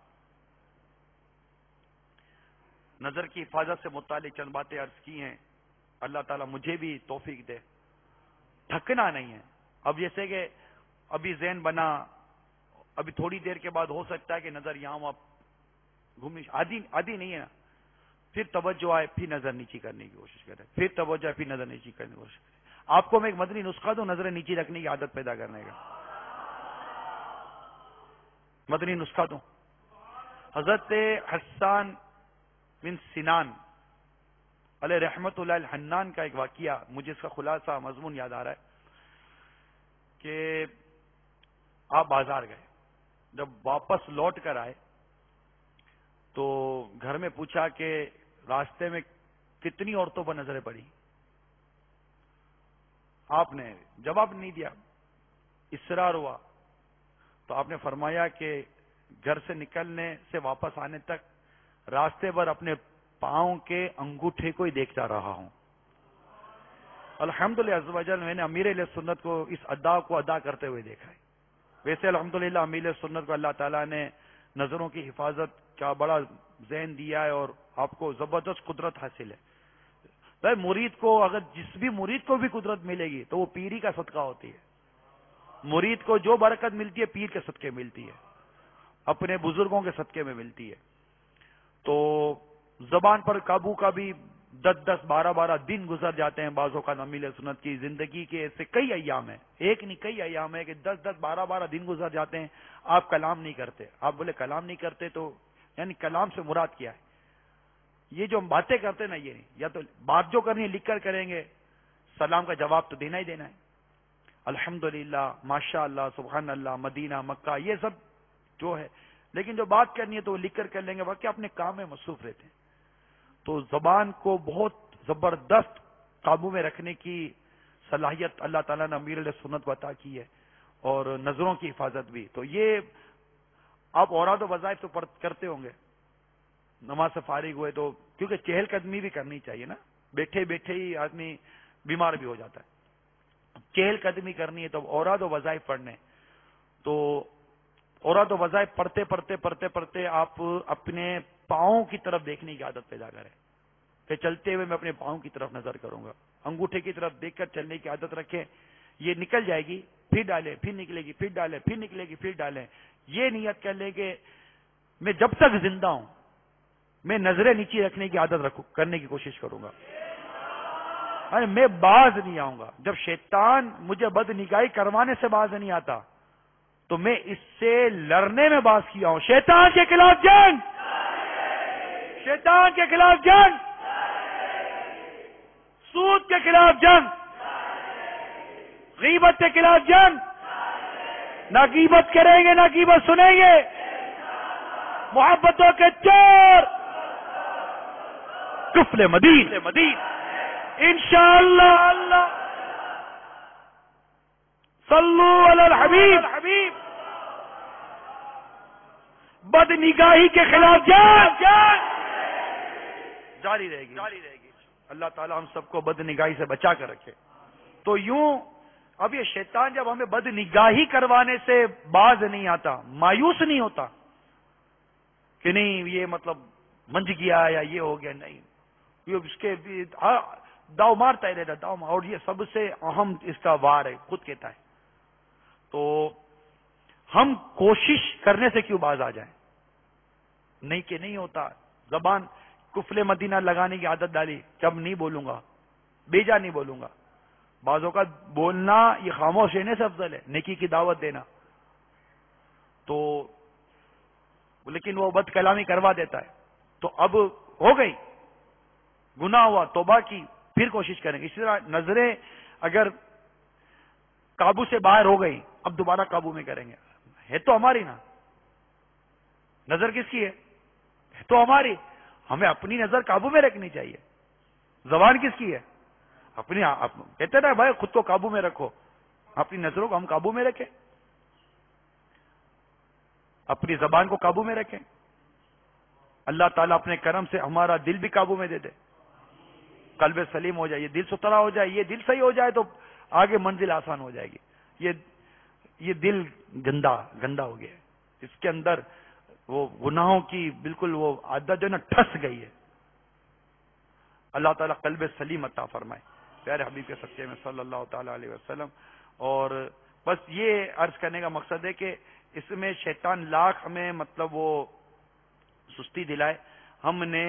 Speaker 5: نظر کی حفاظت سے متعلق چند باتیں عرض کی ہیں. اللہ تعالیٰ مجھے بھی توفیق دے. تھکنا نہیں ہے. اب جیسے کہ ابھی ذہن بنا، ابھی تھوڑی دیر کے بعد ہو سکتا ہے کہ نظر یہاں وہاں گھومنی عادی نہیں ہے نا، پھر توجہ آئے پھر نظر نیچی کرنے کی کوشش کرے، پھر توجہ آئے پھر نظر نیچی کرنے کی کوشش کرے. آپ کو میں ایک مدنی نسخہ دوں نظر نیچی رکھنے کی عادت پیدا کرنے کا. مدنی نسخہ دوں. حضرت حسان بن سنان علیہ رحمت اللہ الحنان کا ایک واقعہ، مجھے اس کا خلاصہ مضمون یاد آ رہا ہے. کہ آپ بازار گئے، جب واپس لوٹ کر آئے تو گھر میں پوچھا کہ راستے میں کتنی عورتوں پر نظریں پڑی؟ آپ نے جواب نہیں دیا، اصرار ہوا تو آپ نے فرمایا کہ گھر سے نکلنے سے واپس آنے تک راستے پر اپنے پاؤں کے انگوٹھے کو ہی دیکھتا رہا ہوں۔ الحمدللہ عز و جل میں نے امیر اہل سنت کو اس ادا کو ادا کرتے ہوئے دیکھا ہے۔ ویسے الحمدللہ امیر اہل سنت کو اللہ تعالیٰ نے نظروں کی حفاظت کا بڑا ذہن دیا ہے اور آپ کو زبردست قدرت حاصل ہے۔ بھائی مرید کو اگر جس بھی مرید کو بھی قدرت ملے گی تو وہ پیری کا صدقہ ہوتی ہے۔ مرید کو جو برکت ملتی ہے پیر کے صدقے ملتی ہے، اپنے بزرگوں کے صدقے میں ملتی ہے۔ تو زبان پر قابو کا بھی 10 12 دن گزر جاتے ہیں بعض اوقات امیر سنت کی زندگی کے ایسے کئی ایام ہیں، ایک نہیں کئی ایام ہے کہ 10 12 دن گزر جاتے ہیں آپ کلام نہیں کرتے۔ آپ بولے کلام نہیں کرتے تو یعنی کلام سے مراد کیا ہے؟ یہ جو ہم باتیں کرتے ہیں نا، یہ نہیں، یا تو بات جو کرنی ہے لکھ کر کریں گے، سلام کا جواب تو دینا ہی دینا ہے، الحمدللہ ماشاء اللہ سبحان اللہ مدینہ مکہ یہ سب جو ہے، لیکن جو بات کرنی ہے تو وہ لکھ کر کر لیں گے، باقی اپنے کام میں مصروف رہتے ہیں۔ تو زبان کو بہت زبردست قابو میں رکھنے کی صلاحیت اللہ تعالیٰ نے امیر علیہ سنت کو عطا کی ہے، اور نظروں کی حفاظت بھی۔ تو یہ آپ اوراد و وظائف تو کرتے ہوں گے، نماز سے فارغ ہوئے تو کیونکہ چہل قدمی بھی کرنی چاہیے نا، بیٹھے بیٹھے ہی آدمی بیمار بھی ہو جاتا ہے، چہل قدمی کرنی ہے تو اوراد و وظائف پڑھنے۔ تو اوراد و وظائف پڑھتے پڑھتے پڑھتے پڑھتے آپ اپنے پاؤں کی طرف دیکھنے کی عادت پیدا کریں کہ چلتے ہوئے میں اپنے پاؤں کی طرف نظر کروں گا، انگوٹھے کی طرف دیکھ کر چلنے کی عادت رکھیں۔ یہ نکل جائے گی پھر ڈالیں، پھر نکلے گی پھر ڈالیں، پھر نکلے گی پھر ڈالیں۔ یہ نیت کر لیں کہ میں جب تک زندہ ہوں میں نظریں نیچے رکھنے کی عادت کرنے کی کوشش کروں گا، میں باز نہیں آؤں گا۔ جب شیطان مجھے بد نگاہی کروانے سے باز نہیں آتا تو میں اس سے لڑنے میں باز کیا ہوں۔ شیطان کے خلاف جنگ، شیطان کے خلاف جنگ، سود کے خلاف جنگ، غیبت کے خلاف جنگ، نہ غیبت کریں گے نہ غیبت سنیں گے، محبتوں کے چور قفل مدین انشاءاللہ۔ اللہ صلو علی الحبیب۔ بد نگاہی کے خلاف جنگ جاری رہے گی۔ اللہ تعالی ہم سب کو بد نگاہی سے بچا کر رکھے۔ تو یوں اب یہ شیطان جب ہمیں بد نگاہی کروانے سے باز نہیں آتا، مایوس نہیں ہوتا کہ نہیں یہ مطلب منج گیا یا یہ ہو گیا، نہیں، یہ اس کے داؤ مارتا ہے رہتا داؤ، اور یہ سب سے اہم اس کا وار ہے، خود کہتا ہے۔ تو ہم کوشش کرنے سے کیوں باز آ جائیں؟ نہیں کہ نہیں ہوتا، زبان کفل مدینہ لگانے کی عادت ڈالی کہ اب نہیں بولوں گا، بیجا نہیں بولوں گا۔ بعض اوقات بولنا یہ خاموش رہنے سے افضل ہے، نیکی کی دعوت دینا۔ تو لیکن وہ بد کلامی کروا دیتا ہے، تو اب ہو گئی، گناہ ہوا، توبہ کی، پھر کوشش کریں گے۔ اسی طرح نظریں اگر قابو سے باہر ہو گئی اب دوبارہ قابو میں کریں گے، ہے تو ہماری نا، نظر کس کی ہے تو ہماری، ہمیں اپنی نظر قابو میں رکھنی چاہیے۔ زبان کس کی ہے؟ اپنی، کہتے نا بھائی خود کو قابو میں رکھو، اپنی نظروں کو ہم قابو میں رکھیں، اپنی زبان کو قابو میں رکھیں۔ اللہ تعالیٰ اپنے کرم سے ہمارا دل بھی قابو میں دے دے، قلب سلیم ہو جائے، یہ دل ستھرا ہو جائے، یہ دل صحیح ہو جائے تو آگے منزل آسان ہو جائے گی۔ یہ دل گندا ہو گیا ہے، اس کے اندر وہ گناہوں کی بالکل وہ عادت جو ہے نا ٹھس گئی ہے۔ اللہ تعالیٰ قلب سلیم عطا فرمائے پیارے حبیب کے صدقے میں صلی اللہ تعالی علیہ وسلم۔ اور بس یہ عرض کرنے کا مقصد ہے کہ اس میں شیطان لاکھ ہمیں مطلب وہ سستی دلائے، ہم نے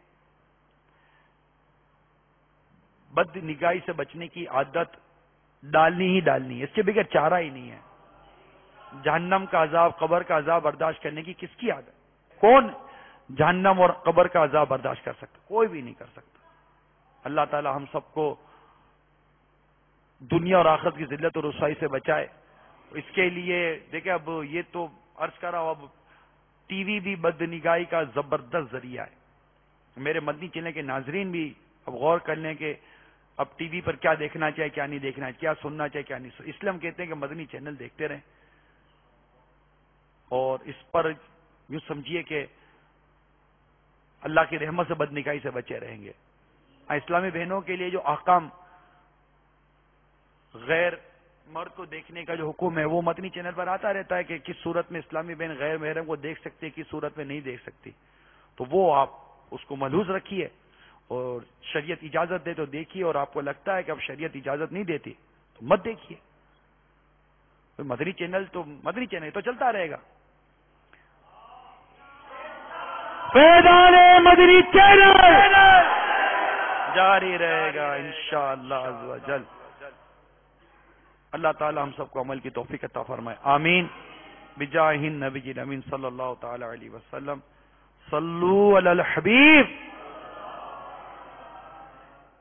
Speaker 5: بد نگاہی سے بچنے کی عادت ڈالنی ہی ڈالنی ہے، اس کے بغیر چارہ ہی نہیں ہے۔ جہنم کا عذاب، قبر کا عذاب برداشت کرنے کی کس کی عادت؟ کون جہنم اور قبر کا عذاب برداشت کر سکتا؟ کوئی بھی نہیں کر سکتا۔ اللہ تعالی ہم سب کو دنیا اور آخرت کی ذلت اور رسوائی سے بچائے. اس کے لیے دیکھیں اب یہ تو عرض کر رہا ہوں، اب ٹی وی بھی بدنگاہی کا زبردست ذریعہ ہے. میرے مدنی چینل کے ناظرین بھی اب غور کر لیں کہ اب ٹی وی پر کیا دیکھنا چاہیے، کیا نہیں دیکھنا چاہیے، کیا سننا چاہیے، کیا نہیں. اس لیے ہم کہتے ہیں کہ مدنی چینل دیکھتے رہیں اور اس پر یوں سمجھیے کہ اللہ کی رحمت سے بدنگاہی سے بچے رہیں گے. اسلامی بہنوں کے لیے جو احکام غیر مرد کو دیکھنے کا جو حکم ہے وہ مدنی چینل پر آتا رہتا ہے کہ کس صورت میں اسلامی بہن غیر محرم کو دیکھ سکتی ہے، کس صورت میں نہیں دیکھ سکتی. تو وہ آپ اس کو ملحوظ رکھیے اور شریعت اجازت دے تو دیکھیے، اور آپ کو لگتا ہے کہ اب شریعت اجازت نہیں دیتی تو مت دیکھیے. مدنی چینل تو چلتا رہے گا.
Speaker 1: فیضان مدنی چینل
Speaker 5: جاری رہے گا انشاءاللہ عز و جل. اللہ تعالی ہم سب کو عمل کی توفیق عطا فرمائے. آمین بجاہ النبی الامین صلی اللہ تعالی علیہ وسلم. صلو علی الحبیب